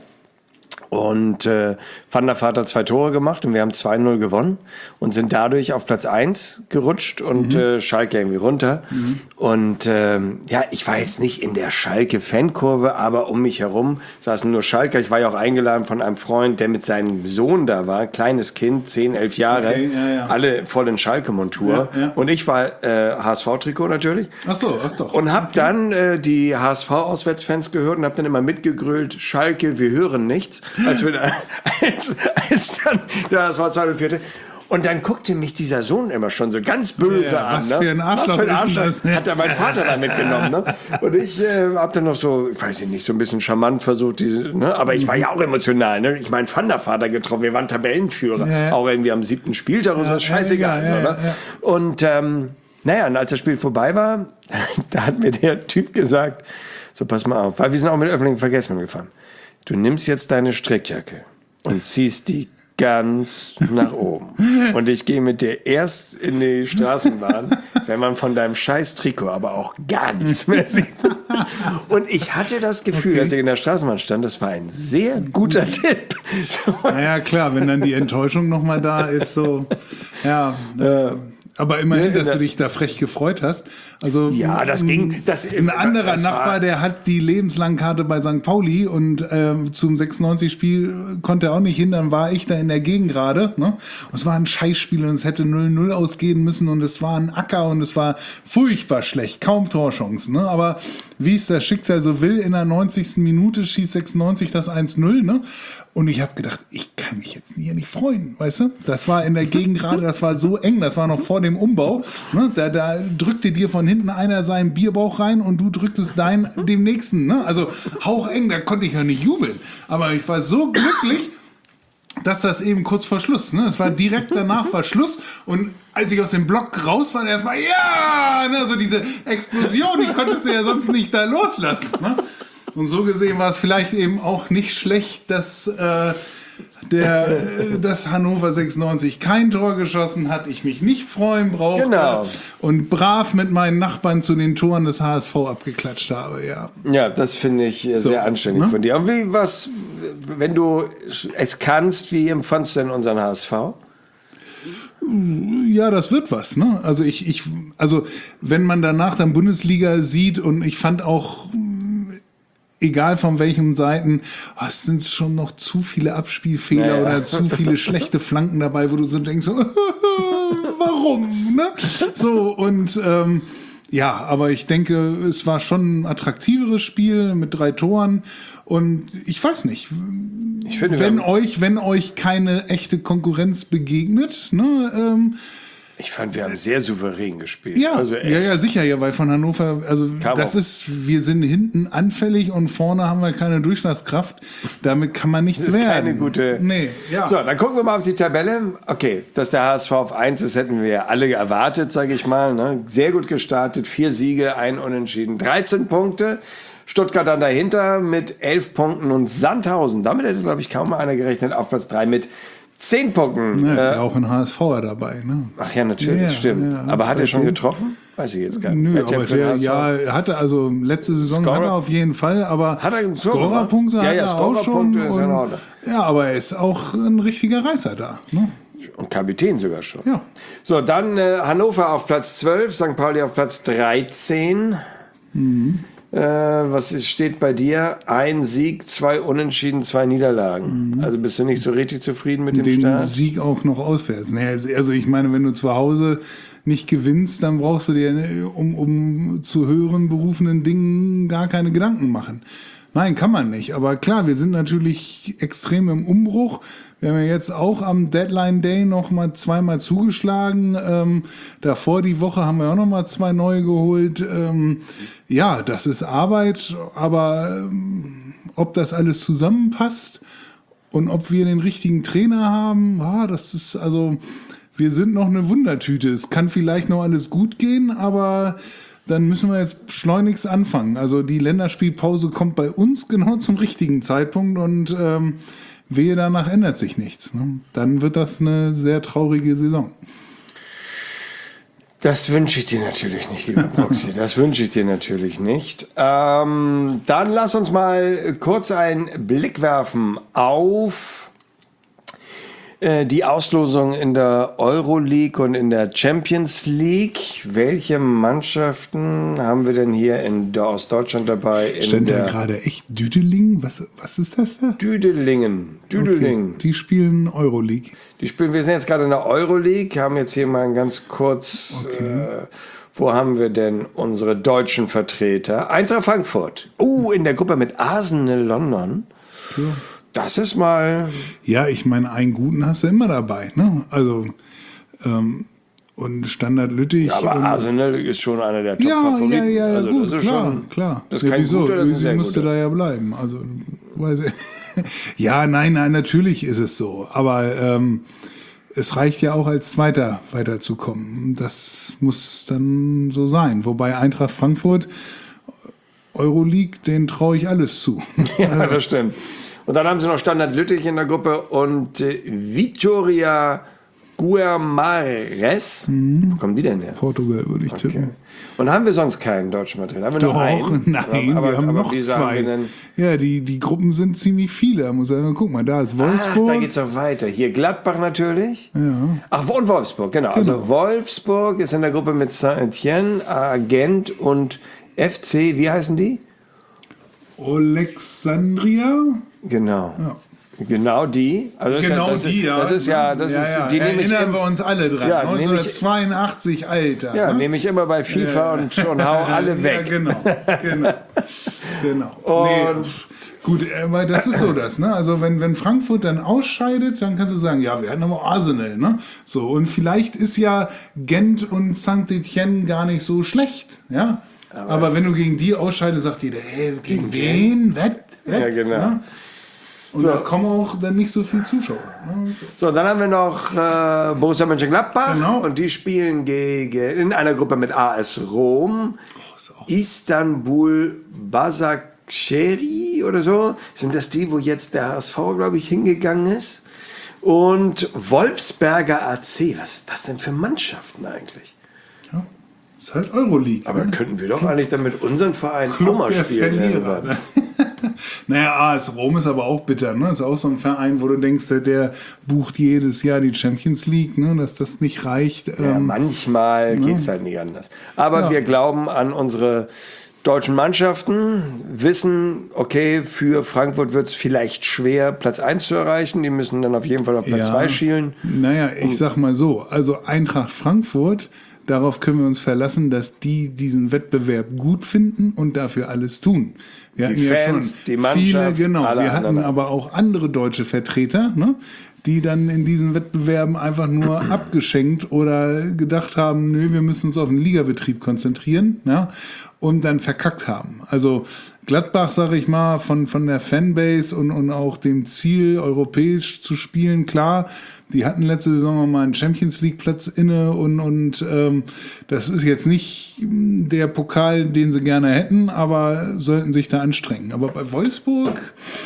Und äh, Van der Vaart hat zwei Tore gemacht und wir haben zwei null gewonnen und sind dadurch auf Platz eins gerutscht und mhm. äh, Schalke irgendwie runter. Mhm. Und ähm, ja, ich war jetzt nicht in der Schalke-Fankurve, aber um mich herum saßen nur Schalker. Ich war ja auch eingeladen von einem Freund, der mit seinem Sohn da war, kleines Kind, zehn, elf Jahre, okay, ja, ja. alle voll in Schalke-Montur. Ja, ja. Und ich war äh, H S V-Trikot natürlich. Ach so, ach doch. Und hab dann äh, die H S V-Auswärtsfans gehört und hab dann immer mitgegrölt, Schalke, wir hören nichts. Als, wir, als, als dann, ja, das war zwei und vierte. Und dann guckte mich dieser Sohn immer schon so ganz böse ja, an. Was ne? für ein Arschloch, was für ein Arschloch ist das? hat da mein Vater da mitgenommen. Ne? Und ich äh, hab dann noch so, ich weiß nicht, so ein bisschen charmant versucht, die, ne? aber ich war ja auch emotional. Ne? Ich meine, Van der Vaart getroffen, wir waren Tabellenführer. Ja, ja. Auch irgendwie am siebten Spieltag, ja, ist das scheißegal. Ja, ja, so, ne? ja, ja. Und ähm, naja, und als das Spiel vorbei war, da hat mir der Typ gesagt, so pass mal auf, weil wir sind auch mit öffentlichen Verkehrsmitteln gefahren. Du nimmst jetzt deine Strickjacke und ziehst die ganz nach oben. Und ich gehe mit dir erst in die Straßenbahn, wenn man von deinem scheiß Trikot aber auch gar nichts mehr sieht. Und ich hatte das Gefühl, okay. als ich in der Straßenbahn stand, das war ein sehr guter Tipp. Naja, klar, wenn dann die Enttäuschung nochmal da ist, so, ja. Äh, Aber immerhin, dass du dich da frech gefreut hast. Also ja, das ging. Das, ein anderer das Nachbar, der hat die Lebenslangkarte bei Sankt Pauli und äh, zum sechsundneunzig-Spiel konnte er auch nicht hin. Dann war ich da in der Gegend gerade. Ne? Und es war ein Scheißspiel und es hätte null null ausgehen müssen und es war ein Acker und es war furchtbar schlecht. Kaum Torchancen. Ne? Aber wie es das Schicksal so will, in der neunzigsten Minute schießt sechsundneunzig das eins null. Ne? Und ich habe gedacht, ich kann mich jetzt hier nicht freuen, weißt du? Das war in der Gegend gerade, das war so eng, das war noch vor dem Umbau. Ne? Da, da drückte dir von hinten einer seinen Bierbauch rein und du drücktest deinen dem nächsten. Ne? Also haucheng, da konnte ich ja nicht jubeln. Aber ich war so glücklich, dass das eben kurz vor Schluss, ne? Es war direkt danach war Schluss und als ich aus dem Block raus war, erstmal, ja, ne? Also diese Explosion, die konntest du ja sonst nicht da loslassen, ne? Und so gesehen war es vielleicht eben auch nicht schlecht, dass, äh, der, äh, dass Hannover sechsundneunzig kein Tor geschossen hat, ich mich nicht freuen brauchte genau. und brav mit meinen Nachbarn zu den Toren des H S V abgeklatscht habe. Ja, ja das finde ich so, sehr anständig ne? von dir. Und wie, was, wenn du es kannst, wie empfandst du denn unseren H S V? Ja, das wird was, ne? Also ich, ich, also wenn man danach dann Bundesliga sieht und ich fand auch egal von welchen Seiten, oh, es sind schon noch zu viele Abspielfehler naja. oder zu viele schlechte Flanken dabei, wo du so denkst, warum? Ne? So, und ähm, ja, aber ich denke, es war schon ein attraktiveres Spiel mit drei Toren und ich weiß nicht, ich finde, wenn euch, wenn euch keine echte Konkurrenz begegnet, ne, ähm, ich fand, wir haben sehr souverän gespielt. Ja, also ja, ja, sicher, ja, weil von Hannover, also Kam das auch. ist, wir sind hinten anfällig und vorne haben wir keine Durchschlagskraft. Damit kann man nichts das ist werden. Keine gute. Nee, ja. So, dann gucken wir mal auf die Tabelle. Okay, dass der H S V auf eins ist, hätten wir alle erwartet, sage ich mal. Ne? Sehr gut gestartet, vier Siege, ein Unentschieden, dreizehn Punkte. Stuttgart dann dahinter mit elf Punkten und Sandhausen. Damit hätte, glaube ich, kaum mal einer gerechnet auf Platz drei mit zehn Punkten. Ja, ist ja auch ein H S V'er dabei, ne? Ach ja, natürlich, ja, stimmt. Ja, aber hat er schon getroffen? Weiß ich jetzt gar nicht. Nö, aber der, ja, er hatte also letzte Saison hat er auf jeden Fall, aber hat er Scorerpunkte ja, hat ja, er auch schon. Ist und, ja, ja, aber er ist auch ein richtiger Reißer da. Ne? Und Kapitän sogar schon. Ja. So, dann äh, Hannover auf Platz zwölf, Sankt Pauli auf Platz dreizehn. Mhm. Äh, was ist, steht bei dir? Ein Sieg, zwei Unentschieden, zwei Niederlagen. Mhm. Also bist du nicht so richtig zufrieden mit dem Den Start? Den Sieg auch noch auswärts. Naja, also ich meine, wenn du zu Hause nicht gewinnst, dann brauchst du dir um, um zu höheren berufenen Dingen gar keine Gedanken machen. Nein, kann man nicht. Aber klar, wir sind natürlich extrem im Umbruch. Wir haben ja jetzt auch am Deadline Day noch mal zweimal zugeschlagen. Ähm, davor die Woche haben wir auch noch mal zwei neue geholt. Ähm, ja, das ist Arbeit, aber ähm, ob das alles zusammenpasst und ob wir den richtigen Trainer haben, ah, das ist also, wir sind noch eine Wundertüte. Es kann vielleicht noch alles gut gehen, aber dann müssen wir jetzt schleunigst anfangen. Also die Länderspielpause kommt bei uns genau zum richtigen Zeitpunkt und ähm, wehe, danach ändert sich nichts. Ne? Dann wird das eine sehr traurige Saison. Das wünsche ich dir natürlich nicht, lieber Proxy. Das wünsche ich dir natürlich nicht. Ähm, dann lass uns mal kurz einen Blick werfen auf die Auslosung in der Euroleague und in der Champions League. Welche Mannschaften haben wir denn hier in, aus Deutschland dabei? In Stand der da gerade echt Düdeling? Was, was ist das da? Düdelingen. Düdeling. Okay. Die spielen Euroleague. Die spielen, wir sind jetzt gerade in der Euroleague, haben jetzt hier mal ganz kurz, okay. äh, wo haben wir denn unsere deutschen Vertreter? Eintracht Frankfurt. Oh, uh, in der Gruppe mit Arsenal London. Ja. Das ist mal... Ja, ich meine, einen guten hast du immer dabei, ne? Also, ähm, und Standard Lüttich... Ja, aber und, Arsenal ist schon einer der Top-Favoriten. Ja, ja, ja, also, gut, das ist klar, schon, klar. Das ist ja, kein wieso? guter, das ist ein Sie sehr müsste guter. da ja bleiben. Also, weiß ich. Ja, nein, nein, natürlich ist es so. Aber ähm, es reicht ja auch als Zweiter weiterzukommen. Das muss dann so sein. Wobei Eintracht Frankfurt, Euroleague, denen traue ich alles zu. Ja, das stimmt. Und dann haben sie noch Standard Lüttich in der Gruppe und äh, Vitória Guimarães. Mhm. Wo kommen die denn her? Portugal, würde ich okay. tippen. Und haben wir sonst keinen deutschen Vertreter? Haben wir Doch, noch einen? nein, aber, wir haben aber noch zwei. Ja, die, die Gruppen sind ziemlich viele. Muss ich, guck mal, da ist Wolfsburg. Ach, da geht's doch weiter. Hier Gladbach natürlich. Ja. Ach, und Wolfsburg, genau. genau. Also Wolfsburg ist in der Gruppe mit Saint-Étienne, Gent und F C, wie heißen die? Alexandria? Genau. Ja. Genau die. Also genau das, die, ja. Das ist ja, das ja, ist, ja. die nehme ich Erinnern im, wir uns alle dran. Ja, neunzehnhundertzweiundachtzig, Alter. Ja, ne? nehme ich immer bei FIFA ja. und, und hau alle weg. Ja, genau, genau, genau. Und nee, gut, weil das ist so das, ne? Also wenn, wenn Frankfurt dann ausscheidet, dann kannst du sagen, ja, wir hatten aber Arsenal, ne? So, und vielleicht ist ja Gent und Saint-Étienne gar nicht so schlecht, ja? Aber, aber wenn du gegen die ausscheidest, sagt jeder, hey, gegen wen? Wett? Wett? Ja, genau. Ja? Und so. Da kommen auch dann nicht so viele Zuschauer. Ne? So, dann haben wir noch äh, Borussia Mönchengladbach. Genau. Und die spielen gegen, in einer Gruppe mit A S Rom, oh, Istanbul Başakşehir oder so. Sind das die, wo jetzt der H S V, glaube ich, hingegangen ist? Und Wolfsberger A C. Was ist das denn für Mannschaften eigentlich? Ja, ist halt Euroleague. Aber ne? könnten wir doch eigentlich dann mit unseren Vereinen auch mal spielen. Irgendwann. Naja, A S Rom ist aber auch bitter, ne? Ist auch so ein Verein, wo du denkst, der, der bucht jedes Jahr die Champions League, ne? Dass das nicht reicht. Ja, ähm, manchmal ne? geht es halt nicht anders. Aber ja. wir glauben an unsere deutschen Mannschaften, wissen, okay, für Frankfurt wird es vielleicht schwer, Platz eins zu erreichen. Die müssen dann auf jeden Fall auf Platz zwei ja. schielen. Naja, ich sag mal so, also Eintracht Frankfurt, darauf können wir uns verlassen, dass die diesen Wettbewerb gut finden und dafür alles tun. Wir Die hatten Fans, ja schon die Mannschaft, viele, genau. alle Wir hatten anderen. aber auch andere deutsche Vertreter, ne, die dann in diesen Wettbewerben einfach nur abgeschenkt oder gedacht haben, nö, wir müssen uns auf den Ligabetrieb konzentrieren, ja, und dann verkackt haben. Also Gladbach, sage ich mal, von, von der Fanbase und, und auch dem Ziel, europäisch zu spielen, klar, die hatten letzte Saison mal einen Champions-League-Platz inne und, und ähm, das ist jetzt nicht der Pokal, den sie gerne hätten, aber sollten sich da anstrengen. Aber bei Wolfsburg,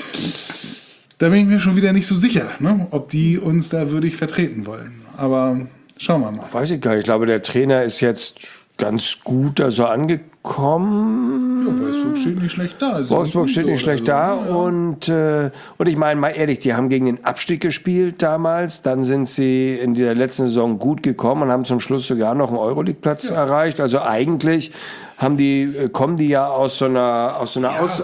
da bin ich mir schon wieder nicht so sicher, ne, ob die uns da würdig vertreten wollen. Aber schauen wir mal. Weiß ich gar nicht. Ich glaube, der Trainer ist jetzt ganz gut da so angekommen. Ja, Wolfsburg steht nicht schlecht da. Also Wolfsburg steht nicht schlecht da. Ja. Und, äh, und ich meine mal ehrlich, die haben gegen den Abstieg gespielt damals. Dann sind sie in der letzten Saison gut gekommen und haben zum Schluss sogar noch einen Euroleague-Platz ja. erreicht. Also eigentlich haben die, kommen die ja aus so einer, aus so einer ja. Aus,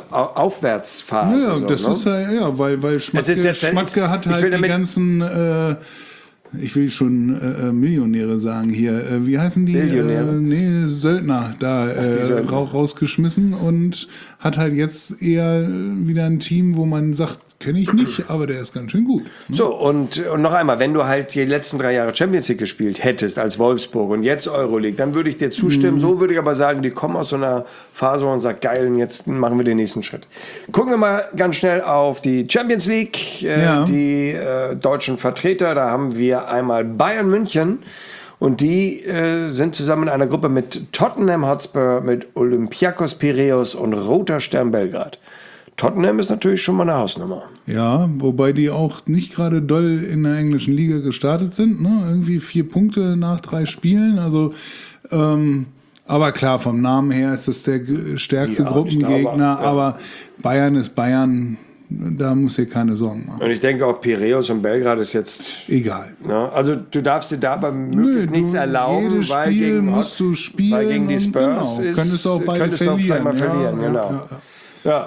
Aufwärtsphase. Ja, so, das ne? ist ja, ja weil, weil Schmatke, jetzt, Schmatke hat halt die ganzen... Äh, ich will schon äh, Millionäre sagen hier. Äh, wie heißen die? Billionäre? Äh, nee, Söldner da Ach, die äh, Söldner. ra- rausgeschmissen und hat halt jetzt eher wieder ein Team, wo man sagt, kenne ich nicht, aber der ist ganz schön gut. So, und, und noch einmal, wenn du halt die letzten drei Jahre Champions League gespielt hättest als Wolfsburg und jetzt Euroleague, dann würde ich dir zustimmen. Mhm. So würde ich aber sagen, die kommen aus so einer Phase und sagen, geil, und jetzt machen wir den nächsten Schritt. Gucken wir mal ganz schnell auf die Champions League, äh, Ja. die äh, deutschen Vertreter. Da haben wir einmal Bayern München. Und die äh, sind zusammen in einer Gruppe mit Tottenham Hotspur, mit Olympiakos Piräus und Roter Stern Belgrad. Tottenham ist natürlich schon mal eine Hausnummer. Ja, wobei die auch nicht gerade doll in der englischen Liga gestartet sind. Ne? Irgendwie vier Punkte nach drei Spielen. Also, ähm, aber klar, vom Namen her ist das der g- stärkste Ja, Gruppengegner. ich glaube, ja. Aber Bayern ist Bayern. Da musst du dir keine Sorgen machen. Und ich denke auch Piräus und Belgrad ist jetzt... Egal. Ne? Also du darfst dir dabei möglichst Nö, nichts du- erlauben, jedes weil Spiel gegen, musst du spielen weil gegen die und Spurs genau, ist, könntest du auch beide könntest du auch gleich mal verlieren. verlieren. Ja, Genau. ja, Ja, ja.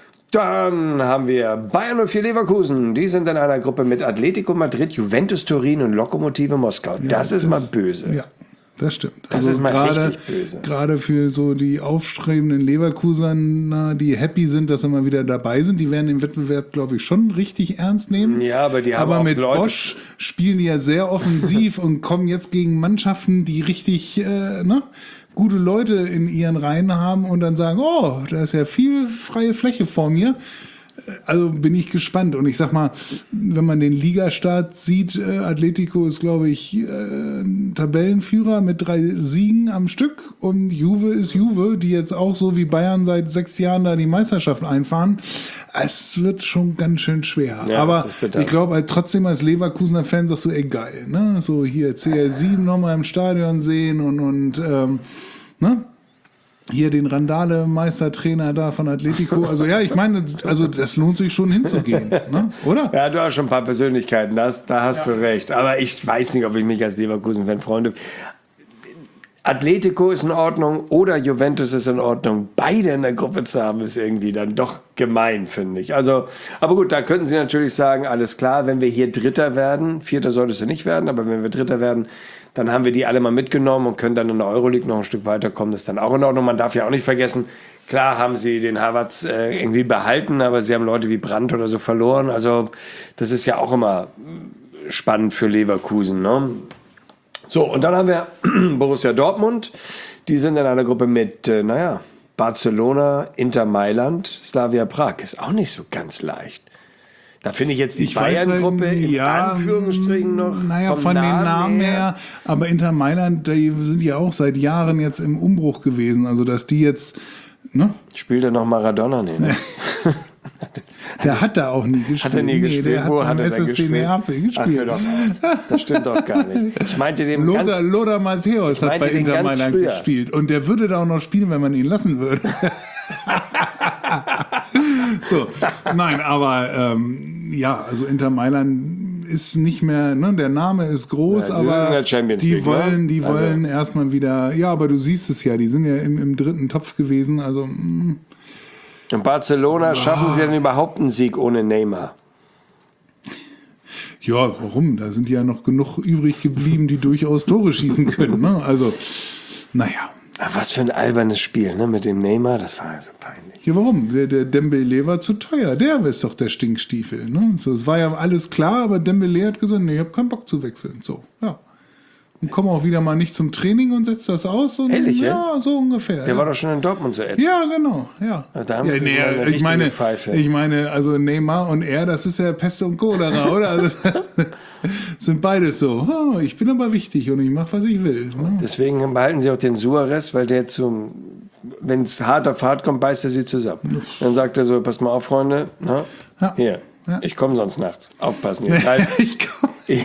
Dann haben wir Bayern null vier Leverkusen. Die sind in einer Gruppe mit Atletico Madrid, Juventus Turin und Lokomotive Moskau. das ist mal böse. Ja, das stimmt. Das ist mal gerade, richtig böse. Gerade für so die aufstrebenden Leverkusener, die happy sind, dass sie mal wieder dabei sind, die werden den Wettbewerb, glaube ich, schon richtig ernst nehmen. Ja, aber die haben aber auch mit Leute- Bosch spielen die ja sehr offensiv und kommen jetzt gegen Mannschaften, die richtig äh, ne, gute Leute in ihren Reihen haben und dann sagen, oh, da ist ja viel freie Fläche vor mir. Also bin ich gespannt. Und ich sag mal, wenn man den Ligastart sieht, äh, Atletico ist, glaube ich, äh, ein Tabellenführer mit drei Siegen am Stück. Und Juve ist Juve, die jetzt auch so wie Bayern seit sechs Jahren da die Meisterschaft einfahren. Es wird schon ganz schön schwer. Ja, Aber das ist bitter. ich glaube, halt trotzdem als Leverkusener Fan sagst du, ey, geil. Ne? So hier C R sieben nochmal im Stadion sehen und, und ähm, ne? Hier den Randale-Meistertrainer da von Atletico. Also ja, ich meine, also das lohnt sich schon hinzugehen, ne? Oder? Ja, du hast schon ein paar Persönlichkeiten, das, da hast du recht. Aber ich weiß nicht, ob ich mich als Leverkusen-Fan freue. Atletico ist in Ordnung oder Juventus ist in Ordnung. Beide in der Gruppe zu haben, ist irgendwie dann doch gemein, finde ich. Also, aber gut, da könnten Sie natürlich sagen, alles klar, wenn wir hier Dritter werden, Vierter solltest du nicht werden, aber wenn wir Dritter werden, dann haben wir die alle mal mitgenommen und können dann in der Euroleague noch ein Stück weiterkommen. Das ist dann auch in Ordnung. Man darf ja auch nicht vergessen, klar haben sie den Havertz äh, irgendwie behalten, aber sie haben Leute wie Brandt oder so verloren. Also das ist ja auch immer spannend für Leverkusen, ne? So, und dann haben wir Borussia Dortmund. Die sind in einer Gruppe mit, äh, naja, Barcelona, Inter Mailand, Slavia Prag. Ist auch nicht so ganz leicht. Da finde ich jetzt die Ich weiß Bayern-Gruppe halt, in ja, Anführungsstrichen noch. Naja, vom von den Namen Namen her. her. Aber Inter Mailand, die sind ja auch seit Jahren jetzt im Umbruch gewesen. Also, dass die jetzt, ne? Spielt er noch Maradona? Nee, ne? Der hat da auch nie gespielt. Hat er nie Nee, gespielt? der hat Wo beim hat er denn S S C gespielt? Neapel Ach, gespielt. hör doch auf. Das stimmt doch gar nicht. Ich meinte den Lothar, ganz... Lothar Matthäus hat meinte bei den Inter ganz Mailand früher. gespielt. Und der würde da auch noch spielen, wenn man ihn lassen würde. So, nein, aber ähm, ja, also Inter Mailand ist nicht mehr, ne, der Name ist groß, Ja, sie sind in aber der Champions die League, ne? wollen, die Also- wollen erstmal wieder, ja, aber du siehst es ja, die sind ja im, im dritten Topf gewesen, also mh, In Barcelona schaffen sie denn überhaupt einen Sieg ohne Neymar? ja, warum? Da sind ja noch genug übrig geblieben, die durchaus Tore schießen können, ne? Also, naja. Ach, was für ein albernes Spiel, ne? Mit dem Neymar, das war ja so peinlich. Ja, warum? Der, der Dembele war zu teuer. Der ist doch der Stinkstiefel. Ne? So, es war ja alles klar, aber Dembele hat gesagt, nee, ich habe keinen Bock zu wechseln. So, ja. Und komm auch wieder mal nicht zum Training und setz das aus. Und, Ehrlich ja, jetzt? so ungefähr. Der ja. war doch schon in Dortmund so ätzend. Ja, genau, ja. Also da haben ja sie nee, mal eine ich richtige meine, Pfeife. ich meine, also Neymar und er, das ist ja Pest und Cholera, oder? Also, sind beides so. Oh, ich bin aber wichtig und ich mache, was ich will. Ne? Deswegen behalten sie auch den Suarez, weil der zum, wenn es hart auf hart kommt, beißt er sie zusammen. Dann sagt er so, pass mal auf, Freunde, na, Ja. hier, Ja. ich komme sonst nachts. Aufpassen. Jetzt halt. ich komm, ich,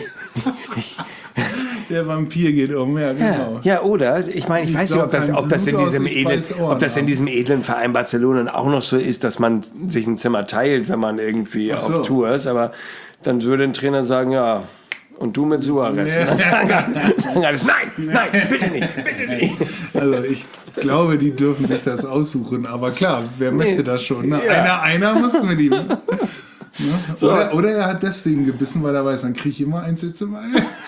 der Vampir geht um, ja, ja, genau. ja, oder? Ich meine, ich Ich weiß nicht, ob saug das, kein ob das in Blut diesem aus, ich edlen, beiß Ohren ob das in ab. diesem edlen Verein Barcelona auch noch so ist, dass man sich ein Zimmer teilt, wenn man irgendwie Ach so. auf Tour ist. Aber dann würde ein Trainer sagen, ja, und du mit Suarez. Ja. Und dann sagen alle- sagen alles, nein, nein, bitte nicht, bitte nicht. Also ich glaube, die dürfen sich das aussuchen. Aber klar, wer möchte das schon? Ne? Ja. Einer, einer muss mit ihm. Ne? So. Oder, oder er hat deswegen gebissen, weil er weiß, dann kriege ich immer ein Sitzeball.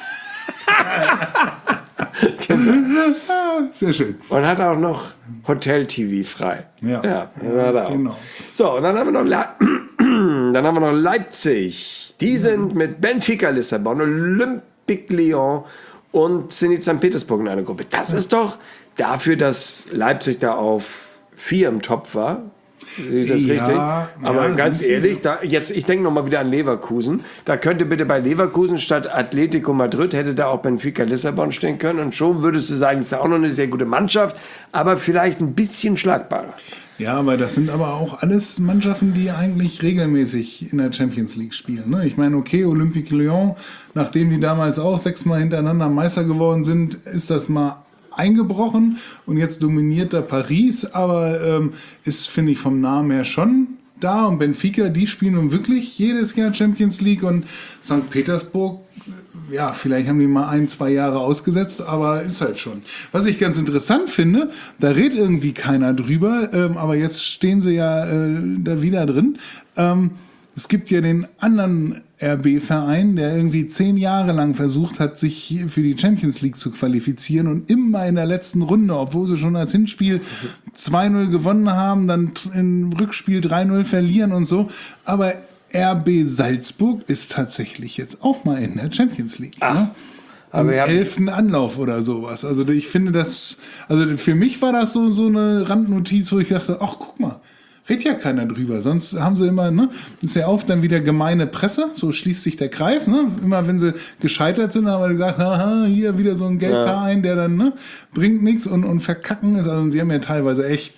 Genau. Sehr schön. Und hat auch noch Hotel-T V frei. Ja, ja, ja hat er auch. Genau. So, und dann haben wir noch, Le- dann haben wir noch Leipzig. Die sind mit Benfica Lissabon, Olympique Lyon und Zenit Sankt Petersburg in einer Gruppe. Das ist doch dafür, dass Leipzig da auf vier im Topf war. Ist das Ja, richtig? ja, Aber das ganz ist- ehrlich, da, jetzt, ich denke nochmal wieder an Leverkusen. Da könnte bitte bei Leverkusen statt Atletico Madrid hätte da auch Benfica Lissabon stehen können. Und schon würdest du sagen, es ist auch noch eine sehr gute Mannschaft, aber vielleicht ein bisschen schlagbarer. Ja, aber das sind aber auch alles Mannschaften, die eigentlich regelmäßig in der Champions League spielen. Ne? Ich meine, okay, Olympique Lyon, nachdem die damals auch sechsmal hintereinander Meister geworden sind, ist das mal eingebrochen und jetzt dominiert da Paris, aber ähm, ist, finde ich, vom Namen her schon da. Und Benfica, die spielen nun wirklich jedes Jahr Champions League und Sankt Petersburg, ja, vielleicht haben die mal ein, zwei Jahre ausgesetzt, aber ist halt schon. Was ich ganz interessant finde, da redet irgendwie keiner drüber, ähm, aber jetzt stehen sie ja äh, da wieder drin. Ähm, es gibt ja den anderen R B-Verein, der irgendwie zehn Jahre lang versucht hat, sich für die Champions League zu qualifizieren und immer in der letzten Runde, obwohl sie schon als Hinspiel zwei null gewonnen haben, dann im Rückspiel drei null verlieren und so. Aber R B Salzburg ist tatsächlich jetzt auch mal in der Champions League. Ach, ne? aber Im wir haben- elften Anlauf oder sowas. Also ich finde das, also für mich war das so, so eine Randnotiz, wo ich dachte, ach guck mal, redet ja keiner drüber. Sonst haben sie immer, ne, ist ja oft dann wieder gemeine Presse, so schließt sich der Kreis, ne? Immer wenn sie gescheitert sind, haben wir gesagt, haha, hier wieder so ein Geldverein, der dann, ne, bringt nichts und, und verkacken ist. Also sie haben ja teilweise echt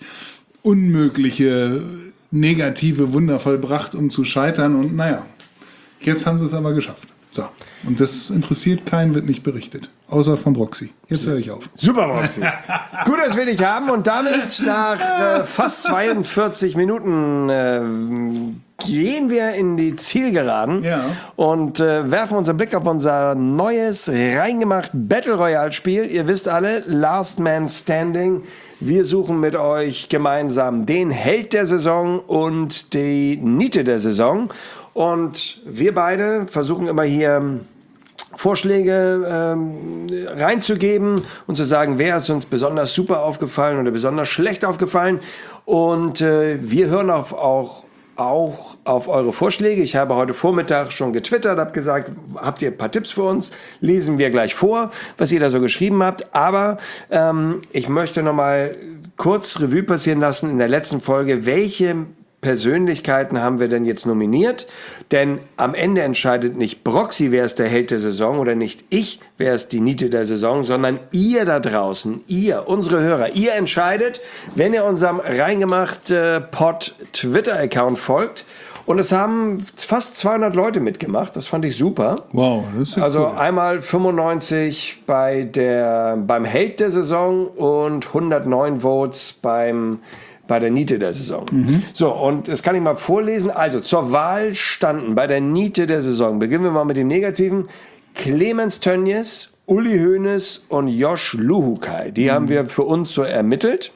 unmögliche negative Wunder vollbracht, um zu scheitern. Und naja, jetzt haben sie es aber geschafft. So. Und das interessiert keinen, wird nicht berichtet. Außer von Broxy. Jetzt höre ich auf. Super, Roxy. Gut, dass wir dich haben. Und damit nach äh, fast zweiundvierzig Minuten äh, gehen wir in die Zielgeraden Ja. und äh, werfen unseren Blick auf unser neues, reingemacht Battle Royale Spiel. Ihr wisst alle, Last Man Standing. Wir suchen mit euch gemeinsam den Held der Saison und die Niete der Saison. Und wir beide versuchen immer hier Vorschläge ähm, reinzugeben und zu sagen, wer ist uns besonders super aufgefallen oder besonders schlecht aufgefallen. Und äh, wir hören auf, auch, auch auf eure Vorschläge. Ich habe heute Vormittag schon getwittert, habe gesagt, habt ihr ein paar Tipps für uns? Lesen wir gleich vor, was ihr da so geschrieben habt. Aber ähm, ich möchte noch mal kurz Revue passieren lassen in der letzten Folge, welche Persönlichkeiten haben wir denn jetzt nominiert? Denn am Ende entscheidet nicht Broxy, wer ist der Held der Saison, oder nicht ich, wer ist die Niete der Saison, sondern ihr da draußen, ihr, unsere Hörer, ihr entscheidet, wenn ihr unserem reingemacht äh, Pod Twitter-Account folgt. Und es haben fast zweihundert Leute mitgemacht, das fand ich super. Wow, das ist ja Also cool. einmal fünfundneunzig bei der, beim Held der Saison und hundertneun Votes beim bei der Niete der Saison. Mhm. So, und das kann ich mal vorlesen. Also, zur Wahl standen bei der Niete der Saison, beginnen wir mal mit dem Negativen, Clemens Tönnies, Uli Hoeneß und Josh Luhukai. Die Mhm. haben wir für uns so ermittelt.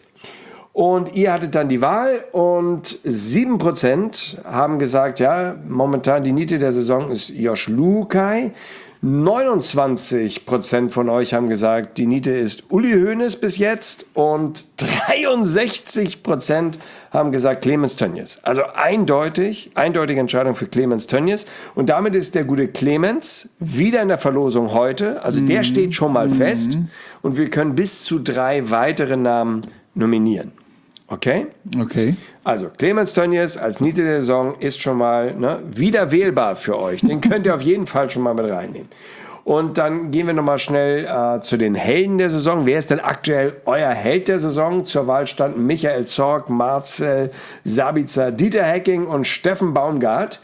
Und ihr hattet dann die Wahl und sieben Prozent haben gesagt, ja, momentan die Niete der Saison ist Josh Luhukai. neunundzwanzig Prozent von euch haben gesagt, die Niete ist Uli Hoeneß bis jetzt, und dreiundsechzig Prozent haben gesagt Clemens Tönnies. Also eindeutig, eindeutige Entscheidung für Clemens Tönnies. Und damit ist der gute Clemens wieder in der Verlosung heute. Also der steht schon mal fest. Und wir können bis zu drei weitere Namen nominieren. Okay? Okay. Also, Clemens Tönnies als Niete der Saison ist schon mal, ne, wieder wählbar für euch. Den könnt ihr auf jeden Fall schon mal mit reinnehmen. Und dann gehen wir nochmal schnell äh, zu den Helden der Saison. Wer ist denn aktuell euer Held der Saison? Zur Wahl standen Michael Zorc, Marcel Sabitzer, Dieter Hecking und Steffen Baumgart.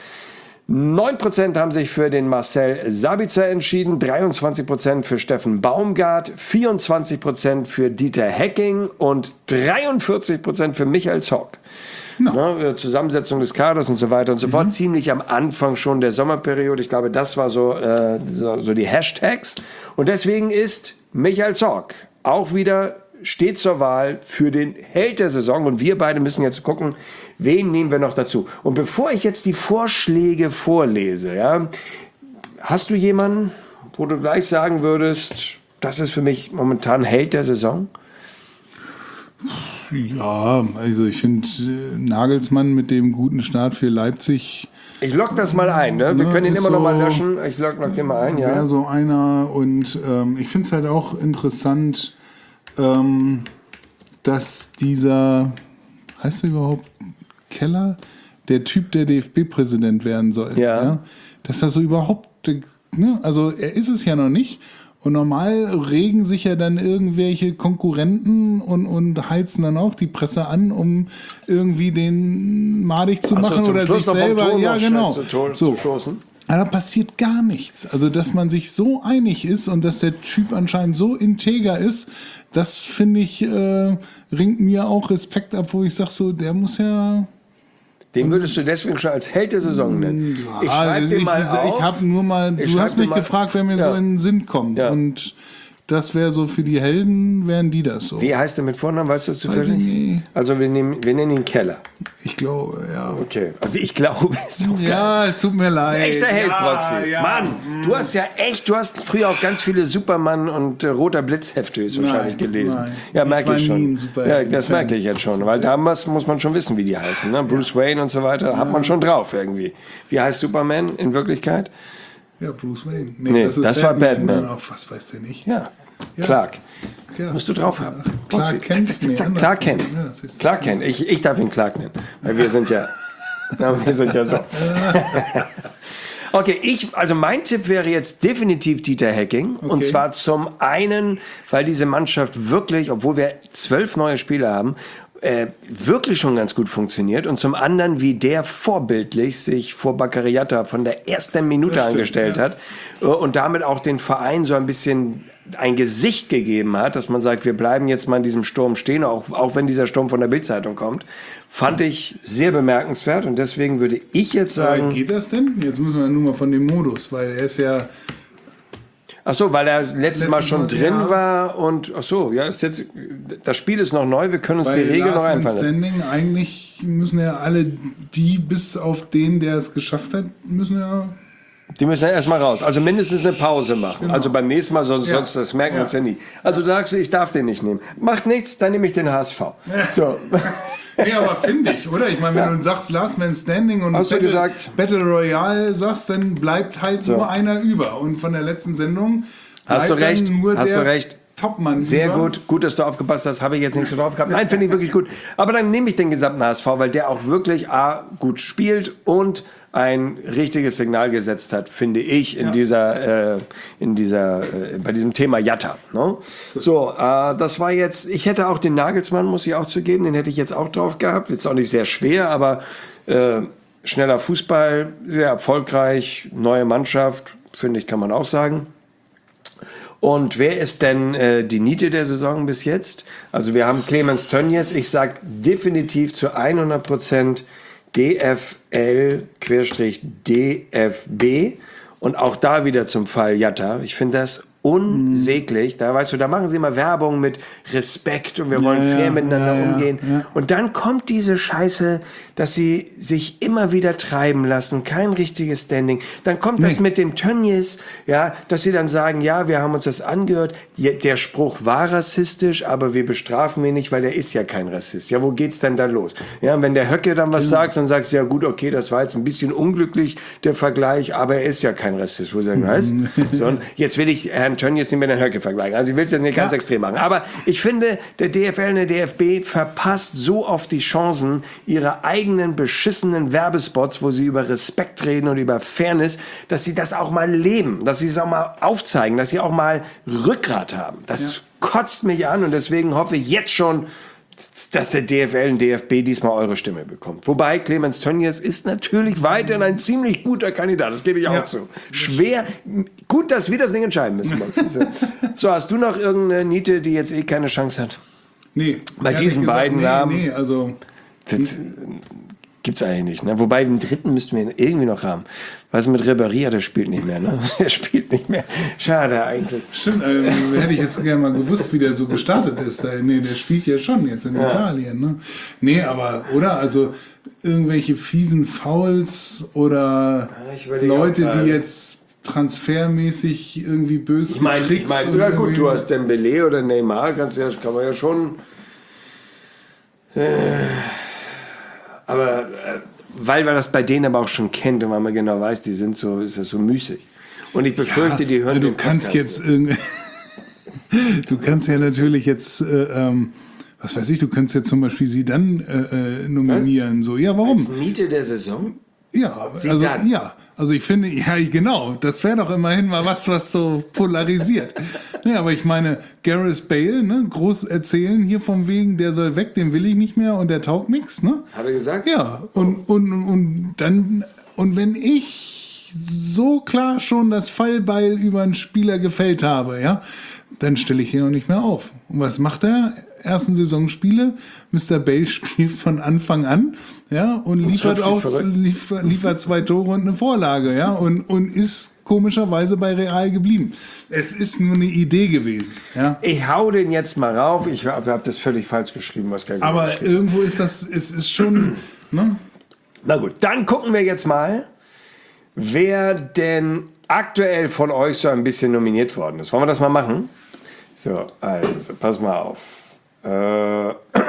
neun Prozent haben sich für den Marcel Sabitzer entschieden, dreiundzwanzig Prozent für Steffen Baumgart, vierundzwanzig Prozent für Dieter Hecking und dreiundvierzig Prozent für Michael Zorc. No. Ne, Zusammensetzung des Kaders und so weiter und so fort, ziemlich am Anfang schon der Sommerperiode. Ich glaube, das war so, äh, so, so die Hashtags. Und deswegen ist Michael Zorc auch wieder steht zur Wahl für den Held der Saison und wir beide müssen jetzt gucken, wen nehmen wir noch dazu. Und bevor ich jetzt die Vorschläge vorlese, ja, hast du jemanden, wo du gleich sagen würdest, das ist für mich momentan Held der Saison? Ja, also ich finde äh, Nagelsmann mit dem guten Start für Leipzig. Ich lock das mal ein, ne? Wir Ne, können ihn ist immer noch mal so- löschen. Ich lock noch den mal ein, ja. Wäre so einer und ähm, ich finde es halt auch interessant, ähm, dass dieser, heißt er überhaupt Keller, der Typ, der D F B-Präsident werden soll, Ja. dass er so überhaupt, ne? Also er ist es ja noch nicht. Und normal regen sich ja dann irgendwelche Konkurrenten und, und heizen dann auch die Presse an, um irgendwie den madig zu Ach so, machen zum oder Schluss sich noch vom selber. Ton Ja, noch genau. schnell zu, So. zu stoßen. Aber da passiert gar nichts. Also, dass man sich so einig ist und dass der Typ anscheinend so integer ist, das finde ich, äh, ringt mir auch Respekt ab, wo ich sage, so, der muss ja. Den würdest du deswegen schon als Held der Saison nennen. Ich schreibe den ich, mal ich, auf. ich habe nur mal, Ich du schreib hast dir mich mal- gefragt, wer mir Ja. so in den Sinn kommt. Ja. Und das wäre so für die Helden, wären die das so. Wie heißt er mit Vornamen, weißt du zufällig? Weiß ich nicht. Also wir, nehmen, wir nennen ihn Keller. Ich glaube, ja. Okay. Also ich glaube, ist so geil. Ja, es tut mir leid. Ein echter Held, ja, Proxy. ja. Mann, du hast ja echt, du hast früher auch ganz viele Superman und äh, Roter Blitzhefte wahrscheinlich Nein, gelesen. nein. Ja, Ich merke war ich nie schon. ein Ja, Superhelden-Fan. das merke ich jetzt schon, weil damals muss man schon wissen, wie die heißen. Ne? Bruce Wayne und so weiter, da hat man schon drauf irgendwie. Wie heißt Superman in Wirklichkeit? Ja, Bruce Wayne. Nee, das war Batman. Ach, was weiß der nicht? Ja, Ja. Clark. Ja. Musst du drauf haben. Clark Kent? Nee, anders. Clark Kent. Ja, das ist- Clark Kent. Ich, ich darf ihn Clark nennen, weil wir sind ja, na, wir sind ja so. Okay, ich, also mein Tipp wäre jetzt definitiv Dieter Hecking. Und Okay. zwar zum einen, weil diese Mannschaft wirklich, obwohl wir zwölf neue Spieler haben, äh, wirklich schon ganz gut funktioniert. Und zum anderen, wie der vorbildlich sich vor Baccariata von der ersten Minute Das stimmt, angestellt ja. hat äh, und damit auch den Verein so ein bisschen ein Gesicht gegeben hat, dass man sagt, wir bleiben jetzt mal in diesem Sturm stehen, auch, auch wenn dieser Sturm von der Bildzeitung kommt, fand ich sehr bemerkenswert und deswegen würde ich jetzt Aber sagen, geht das denn? Jetzt müssen wir nur mal von dem Modus, weil er ist ja. ach so, weil er letztes Letztes Mal schon Mal, drin ja. war und ach so, ja, ist jetzt, das Spiel ist noch neu, wir können uns die Weil Regel noch Last Man einfallen lassen. Standing, eigentlich müssen ja alle die, bis auf den, der es geschafft hat, müssen ja. Die müssen ja erstmal raus. Also mindestens eine Pause machen. Genau. Also beim nächsten Mal, sonst, Ja. sonst das merken wir Ja. uns ja nie. Also da sagst du, ich darf den nicht nehmen. Macht nichts, dann nehme ich den H S V. So. Nee, aber finde ich, oder? Ich meine, wenn Ja. du sagst Last Man Standing und Hast du Battle, gesagt? Battle Royale sagst, dann bleibt halt So. nur einer über. Und von der letzten Sendung Hast du bleibt dann recht, nur hast der du recht. Topmann Sehr über. gut, gut, dass du aufgepasst hast, habe ich jetzt nicht so drauf gehabt. Nein, finde ich wirklich gut. Aber dann nehme ich den gesamten H S V, weil der auch wirklich A, gut spielt und ein richtiges Signal gesetzt hat, finde ich, in Ja. dieser, äh, in dieser, äh, bei diesem Thema Jatta. Ne? So, äh, das war jetzt, ich hätte auch den Nagelsmann, muss ich auch zugeben, den hätte ich jetzt auch drauf gehabt. Ist auch nicht sehr schwer, aber äh, schneller Fußball, sehr erfolgreich, neue Mannschaft, finde ich, kann man auch sagen. Und wer ist denn äh, die Niete der Saison bis jetzt? Also wir haben Clemens Tönnies, ich sag definitiv zu hundert Prozent D F L-D F B und auch da wieder zum Fall Jatta. Ich finde das unsäglich. Da weißt du, da machen sie immer Werbung mit Respekt und wir wollen Ja, fair ja, miteinander ja, ja, umgehen. ja. Und dann kommt diese Scheiße, dass sie sich immer wieder treiben lassen, kein richtiges Standing. Dann kommt das Nee. mit dem Tönnies, ja, dass sie dann sagen, ja, wir haben uns das angehört. Ja, der Spruch war rassistisch, aber wir bestrafen ihn nicht, weil der ist ja kein Rassist. Ja, wo geht's denn da los? Ja, und wenn der Höcke dann was sagt, dann sagst du, ja gut, okay, das war jetzt ein bisschen unglücklich, der Vergleich, aber er ist ja kein Rassist. Wo du sagst, was? So, und jetzt will ich Herrn Tönnies nicht mit Herrn Höcke vergleichen. Also ich will es jetzt nicht ganz Ja. extrem machen. Aber ich finde, der D F L und der D F B verpasst so oft die Chancen, ihre eigenen beschissenen Werbespots, wo sie über Respekt reden und über Fairness, dass sie das auch mal leben, dass sie es auch mal aufzeigen, dass sie auch mal Rückgrat haben. Das kotzt mich an und deswegen hoffe ich jetzt schon, dass der D F L und D F B diesmal eure Stimme bekommt. Wobei Clemens Tönnies ist natürlich weiterhin ein ziemlich guter Kandidat, das gebe ich auch Ja. zu. Schwer, gut, dass wir das Ding entscheiden müssen. Max. So, hast du noch irgendeine Niete, die jetzt eh keine Chance hat? Nee. Bei ehrlich diesen beiden nee, Namen- Nee, also. Das, Gibt's eigentlich nicht, ne? Wobei den dritten müssten wir irgendwie noch haben. Was mit Ribéry, der spielt nicht mehr, ne? Der spielt nicht mehr. Schade eigentlich. Stimmt, äh, hätte ich jetzt gerne mal gewusst, wie der so gestartet ist. Da, nee, der spielt ja schon jetzt in ja. Italien, ne? Nee, aber, oder? Also irgendwelche fiesen Fouls oder Leute, die jetzt transfermäßig irgendwie böse ich meine, ich mein, ja gut, du hast Dembélé oder Neymar, kannst ja, kann man ja schon... Äh, aber äh, weil man das bei denen aber auch schon kennt und weil man genau weiß, die sind so, ist das so müßig. Und ich befürchte, ja, die hören du kannst jetzt irgendwie, du kannst ja natürlich jetzt, äh, ähm, was weiß ich, du könntest jetzt zum Beispiel sie dann äh, nominieren. Was? So, ja, warum? Als Niete der Saison? Ja, sie also dann. ja, also ich finde, ja genau, das wäre doch immerhin mal was, was so polarisiert. Ja, aber ich meine, Gareth Bale, ne, groß erzählen hier vom wegen, der soll weg, den will ich nicht mehr und der taugt nichts, ne? Hat er gesagt? Ja, und, und, und, und dann, und wenn ich so klar schon das Fallbeil über einen Spieler gefällt habe, ja, dann stelle ich ihn noch nicht mehr auf. Und was macht er? Ersten Saisonspiele, Mister Bale spielt von Anfang an, ja, und liefert auch liefert, liefert zwei Tore und eine Vorlage, ja, und, und ist komischerweise bei Real geblieben. Es ist nur eine Idee gewesen, ja. Ich hau den jetzt mal rauf, ich habe hab das völlig falsch geschrieben, was gar Aber irgendwo ist das, es ist schon, ne? Na gut, dann gucken wir jetzt mal, wer denn aktuell von euch so ein bisschen nominiert worden ist. Wollen wir das mal machen? So, also, pass mal auf. Äh,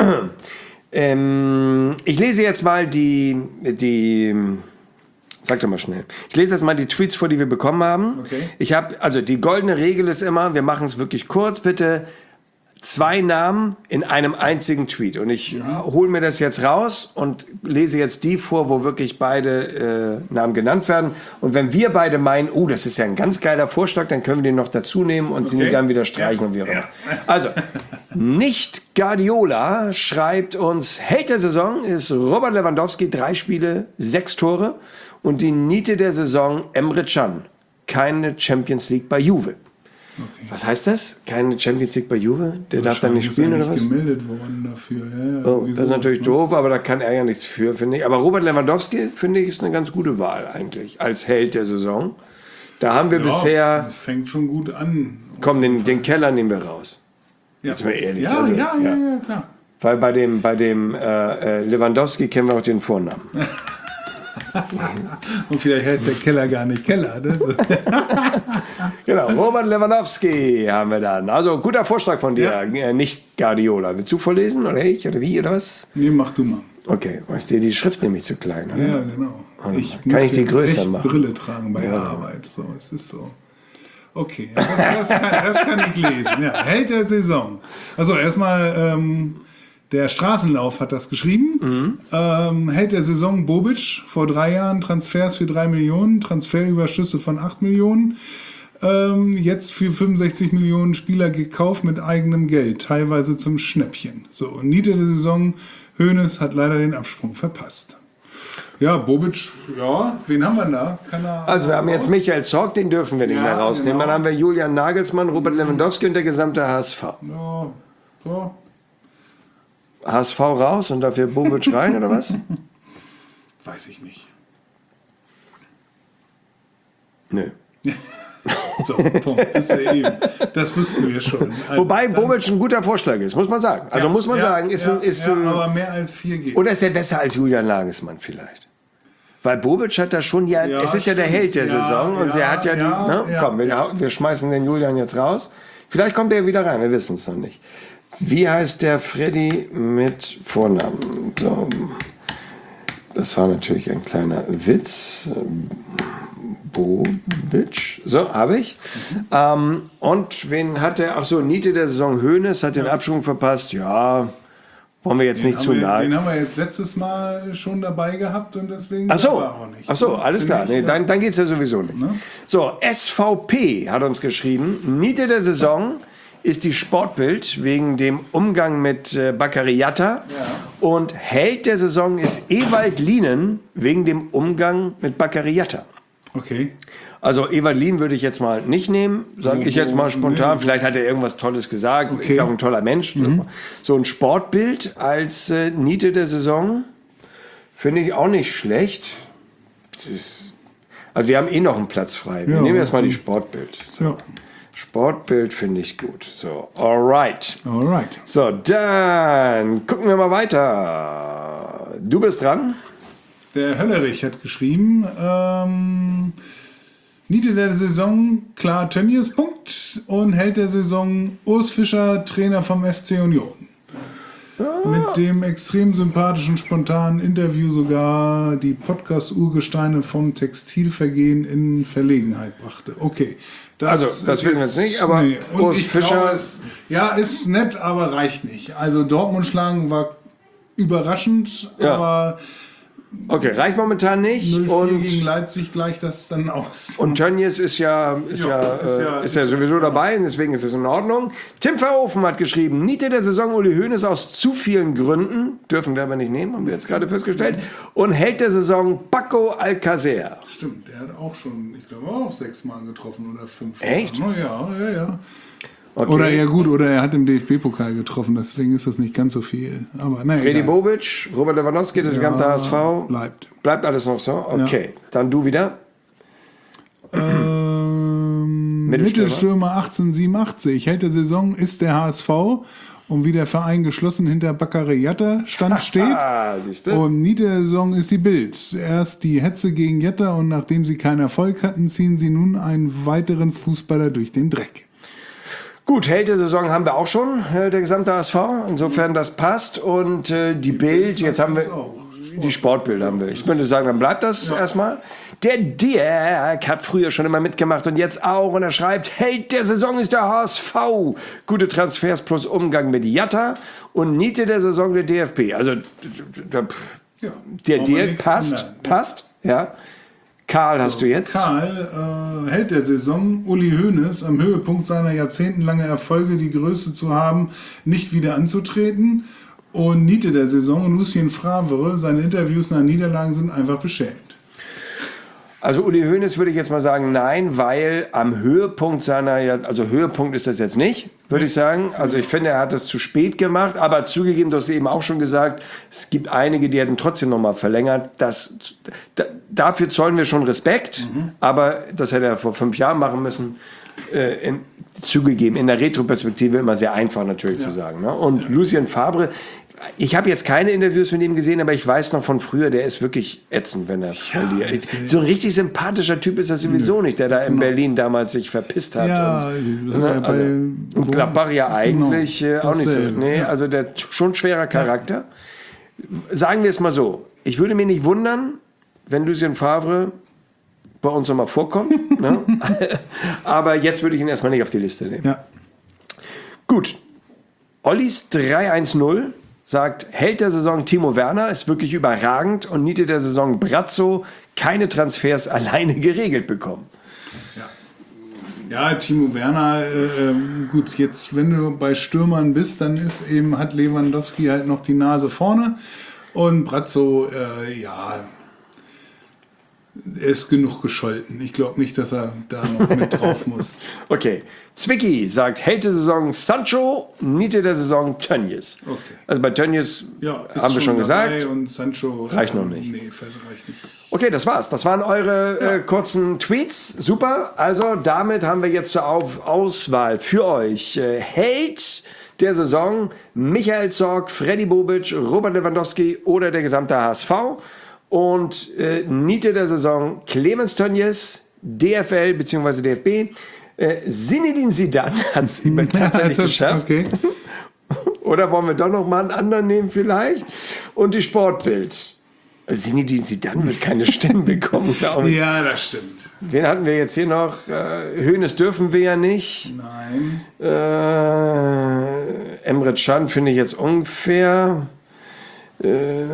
ähm, ich lese jetzt mal die, die, sag doch mal schnell. Ich lese jetzt mal die Tweets vor, die wir bekommen haben. Okay. Ich habe, also die goldene Regel ist immer, wir machen es wirklich kurz, bitte. Zwei Namen in einem einzigen Tweet. Und ich ja. hole mir das jetzt raus und lese jetzt die vor, wo wirklich beide äh, Namen genannt werden. Und wenn wir beide meinen, oh, das ist ja ein ganz geiler Vorschlag, dann können wir den noch dazu nehmen und okay. sie dann wieder streichen ja. und wie auch immer. Ja. Also, nicht Guardiola schreibt uns, Held der Saison ist Robert Lewandowski, drei Spiele, sechs Tore. Und die Niete der Saison, Emre Can, keine Champions League bei Juve. Okay. Was heißt das? Keine Champions League bei Juve? Der darf dann nicht spielen oder was? Gemeldet worden dafür. Ja, ja, oh, das ist natürlich ne? doof, aber da kann er ja nichts für, finde ich. Aber Robert Lewandowski, finde ich, ist eine ganz gute Wahl eigentlich, als Held der Saison. Da haben wir ja, bisher... Das fängt schon gut an. Komm, den, den Keller nehmen wir raus. Ja. Jetzt mal ehrlich. Ja, also, ja, ja, ja, klar. Weil bei dem, bei dem äh, Lewandowski kennen wir auch den Vornamen. Und vielleicht heißt der Keller gar nicht Keller. Das genau, Robert Lewandowski haben wir dann. Also guter Vorschlag von dir, ja. Nicht Guardiola. Willst du vorlesen oder ich oder wie oder was? Nee, mach du mal. Okay, weißt du, die Schrift nämlich zu klein. Oder? Ja, genau. Ich kann muss ich die größer echt machen? Brille tragen bei ja. Arbeit. So, es ist so. Okay, das, das, kann, das kann ich lesen. Ja, Held der Saison. Also erstmal... Ähm, Der Straßenlauf hat das geschrieben. Mhm. Ähm, Held der Saison Bobic, vor drei Jahren Transfers für drei Millionen, Transferüberschüsse von acht Millionen. Ähm, jetzt für fünfundsechzig Millionen Spieler gekauft mit eigenem Geld, teilweise zum Schnäppchen. So, Niete der Saison, Hoeneß hat leider den Absprung verpasst. Ja, Bobic, ja, wen haben wir da? Kann er also wir haben jetzt Michael Zorc, den dürfen wir nicht ja, mehr rausnehmen. Genau. Dann haben wir Julian Nagelsmann, Robert Lewandowski und der gesamte H S V. Ja, so. H S V raus und dafür Bobic rein, oder was? Weiß ich nicht. Nö. So, Punkt. Das ist ja eben. Das wussten wir schon. Also, wobei Bobic ein guter Vorschlag ist, muss man sagen. Also ja, muss man ja, sagen, ist ja, ein... Ist ja, ein aber mehr als vier geht. Oder ist er besser als Julian Nagelsmann vielleicht? Weil Bobic hat da schon ja... ja es ist stimmt. ja der Held der ja, Saison und ja, er hat ja, ja die... Ne? Ja, komm, wir, ja. wir schmeißen den Julian jetzt raus. Vielleicht kommt er wieder rein, wir wissen es noch nicht. Wie heißt der Freddy mit Vornamen? So. Das war natürlich ein kleiner Witz. Bobic. So, habe ich. Mhm. Ähm, und wen hat der? Ach so, Niete der Saison Hoeneß hat den ja. Abschwung verpasst. Ja, wollen wir jetzt den nicht zu nahe. Den haben wir jetzt letztes Mal schon dabei gehabt und deswegen ach so. auch nicht. Ach so, alles klar. Nee, dann dann geht es ja sowieso nicht. Ne? So, S V P hat uns geschrieben. Niete der Saison ist die Sportbild wegen dem Umgang mit äh, Bakary Yatta. Ja. Und Held der Saison ist Ewald Lienen wegen dem Umgang mit Bakary Yatta. Okay. Also Ewald Lien würde ich jetzt mal nicht nehmen, sage ich jetzt mal spontan. Nee. Vielleicht hat er irgendwas Tolles gesagt, okay. Ist ja auch ein toller Mensch. Mhm. So ein Sportbild als äh, Niete der Saison. Finde ich auch nicht schlecht. Das ist, also wir haben eh noch einen Platz frei. Wir Ja, nehmen erstmal die Sportbild. So. Ja. Sportbild finde ich gut. So, alright. Alright. So, dann gucken wir mal weiter. Du bist dran. Der Höllerich hat geschrieben, ähm, Niete der Saison, klar Tönnies, Punkt. Und Held der Saison, Urs Fischer, Trainer vom F C Union. Ah. Mit dem extrem sympathischen, spontanen Interview sogar die Podcast-Urgesteine vom Textilvergehen in Verlegenheit brachte. Okay. Das also, das wissen wir jetzt nicht, aber nee. Und Urs ich Fischer... glaube, es, ja, ist nett, aber reicht nicht. Also Dortmund schlagen war überraschend, Ja. aber... Okay, reicht momentan nicht. null vier Und, gegen Leipzig gleicht das dann aus. und Tönnies ist ja, ist, Ja, ja, ist äh, ja- ist ja sowieso dabei, und deswegen ist es in Ordnung. Tim Verhoeven hat geschrieben, Niete der Saison Uli Hoeneß aus zu vielen Gründen, dürfen wir aber nicht nehmen, haben wir jetzt gerade festgestellt, und Held der Saison Paco Alcacer. Stimmt, der hat auch schon, ich glaube, auch sechsmal getroffen oder fünf. Echt? Ja, ja, ja. Okay. Oder ja gut, oder er hat im D F B-Pokal getroffen, deswegen ist das nicht ganz so viel. Aber naja. Freddy Bobic, Robert Lewandowski, das gesamte H S V. Bleibt. Bleibt alles noch so? Okay, dann du wieder. Ähm, Mittelstürmer. Mittelstürmer achtzehnhundertsiebenundachtzig. Held der Saison ist der H S V. Und wie der Verein geschlossen hinter Bakary Jatta stand steht. Ah, siehst du? Und Niete der Saison ist die Bild. Erst die Hetze gegen Jatta und nachdem sie keinen Erfolg hatten, ziehen sie nun einen weiteren Fußballer durch den Dreck. Gut, Held der Saison haben wir auch schon, äh, der gesamte H S V. Insofern das passt. Und äh, die Bild, jetzt haben wir die Sportbilder haben wir. Ich würde sagen, dann bleibt das erstmal. Der Dirk hat früher schon immer mitgemacht und jetzt auch. Und er schreibt, Held der Saison ist der H S V. Gute Transfers plus Umgang mit Jatta. Und Niete der Saison der D F B. Also der, Ja, der brauchen wir Dirk nichts passt, ändern. passt, ja. Karl hast du jetzt. Karl, äh, Held der Saison, Uli Hoeneß, am Höhepunkt seiner jahrzehntelangen Erfolge die Größe zu haben, nicht wieder anzutreten. Und Niete der Saison, Lucien Favre, seine Interviews nach Niederlagen sind einfach beschämend. Also Uli Hoeneß würde ich jetzt mal sagen, nein, weil am Höhepunkt seiner, also Höhepunkt ist das jetzt nicht, würde ich sagen. Also ich finde, er hat das zu spät gemacht, aber zugegeben, du hast eben auch schon gesagt, es gibt einige, die hätten trotzdem nochmal verlängert. Das, da, dafür zollen wir schon Respekt, mhm. aber das hätte er vor fünf Jahren machen müssen. Äh, in, zugegeben, in der Retroperspektive immer sehr einfach natürlich ja. zu sagen. Ne? Und ja. Lucien Favre, ich habe jetzt keine Interviews mit ihm gesehen, aber ich weiß noch von früher, der ist wirklich ätzend, wenn er ja, verliert. So ein richtig sympathischer Typ ist er sowieso nicht, der da in Berlin damals sich verpisst hat. Ja, und, ne, also, und Gladbach ja eigentlich genau, äh, auch nicht so. Nee, ja. Also der schon schwerer Charakter. Ja. Sagen wir es mal so, ich würde mich nicht wundern, wenn Lucien Favre bei uns nochmal vorkommt. Ne? Aber jetzt würde ich ihn erstmal nicht auf die Liste nehmen. Ja. Gut. Ollis drei eins null sagt, Held der Saison Timo Werner ist wirklich überragend und Niete der Saison Brazzo keine Transfers alleine geregelt bekommen. Ja, ja Timo Werner, äh, gut, jetzt wenn du bei Stürmern bist, dann ist eben, hat Lewandowski halt noch die Nase vorne und Brazzo, äh, ja, er ist genug gescholten. Ich glaube nicht, dass er da noch mit drauf muss. Okay. Zwicky sagt, Held der Saison Sancho, Niete der Saison Tönnies. Okay. Also bei Tönnies ja, haben wir schon gesagt. Und Sancho reicht noch nicht. Nee, reicht nicht. Okay, das war's. Das waren eure ja. äh, kurzen Tweets. Super. Also damit haben wir jetzt zur Auf- Auswahl für euch äh, Held der Saison Michael Zorc, Freddy Bobic, Robert Lewandowski oder der gesamte H S V. Und äh, Niete der Saison Clemens Tönnies, D F L bzw. D F B. Äh, Zinedine Zidane hat es tatsächlich geschafft. Okay. Oder wollen wir doch noch mal einen anderen nehmen vielleicht? Und die Sportbild. Zinedine Zidane wird keine Stimmen bekommen, glaube ich. Ja, das stimmt. Wen hatten wir jetzt hier noch? Äh, Hoeneß dürfen wir ja nicht. Nein. Äh, Emre Can finde ich jetzt unfair. Äh,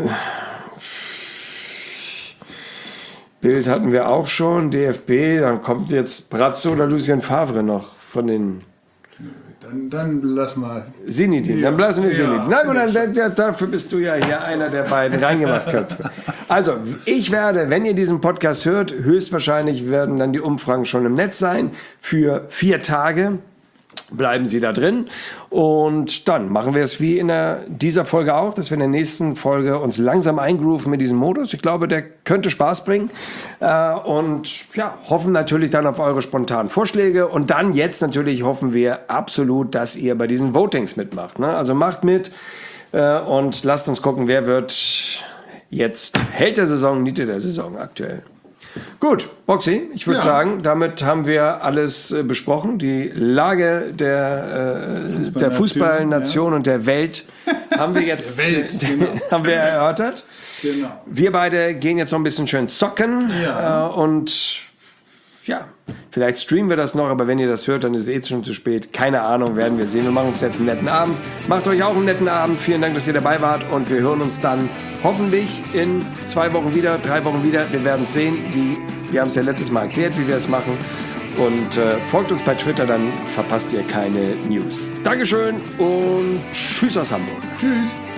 Bild hatten wir auch schon, D F B, dann kommt jetzt Brazzo oder Lucien Favre noch von den... Dann, dann lass mal... Zinedine, ja. dann lassen wir ja, Zinedine. Na gut, dann, dann, dafür bist du ja hier einer der beiden Reingemacht-Köpfe. Also, ich werde, wenn ihr diesen Podcast hört, höchstwahrscheinlich werden dann die Umfragen schon im Netz sein, für vier Tage. bleiben Sie da drin. Und dann machen wir es wie in der, dieser Folge auch, dass wir in der nächsten Folge uns langsam eingrooven mit diesem Modus. Ich glaube, der könnte Spaß bringen. Äh, und ja, hoffen natürlich dann auf eure spontanen Vorschläge. Und dann jetzt natürlich hoffen wir absolut, dass ihr bei diesen Votings mitmacht. Ne? Also macht mit äh, und lasst uns gucken, wer wird jetzt Held der Saison, Niete der Saison aktuell. Gut, Boxy, ich würde ja. sagen, damit haben wir alles äh, besprochen. Die Lage der, äh, Fußball der Fußballnation ja. und der Welt haben wir jetzt der Welt, äh, genau. haben wir erörtert. Genau. Wir beide gehen jetzt noch ein bisschen schön zocken ja. äh, und ja, vielleicht streamen wir das noch, aber wenn ihr das hört, dann ist es eh schon zu spät. Keine Ahnung, werden wir sehen. Wir machen uns jetzt einen netten Abend. Macht euch auch einen netten Abend. Vielen Dank, dass ihr dabei wart und wir hören uns dann hoffentlich in zwei Wochen wieder, drei Wochen wieder. Wir werden sehen, wie wir haben es ja letztes Mal erklärt, wie wir es machen. Und äh, folgt uns bei Twitter, dann verpasst ihr keine News. Dankeschön und tschüss aus Hamburg. Tschüss.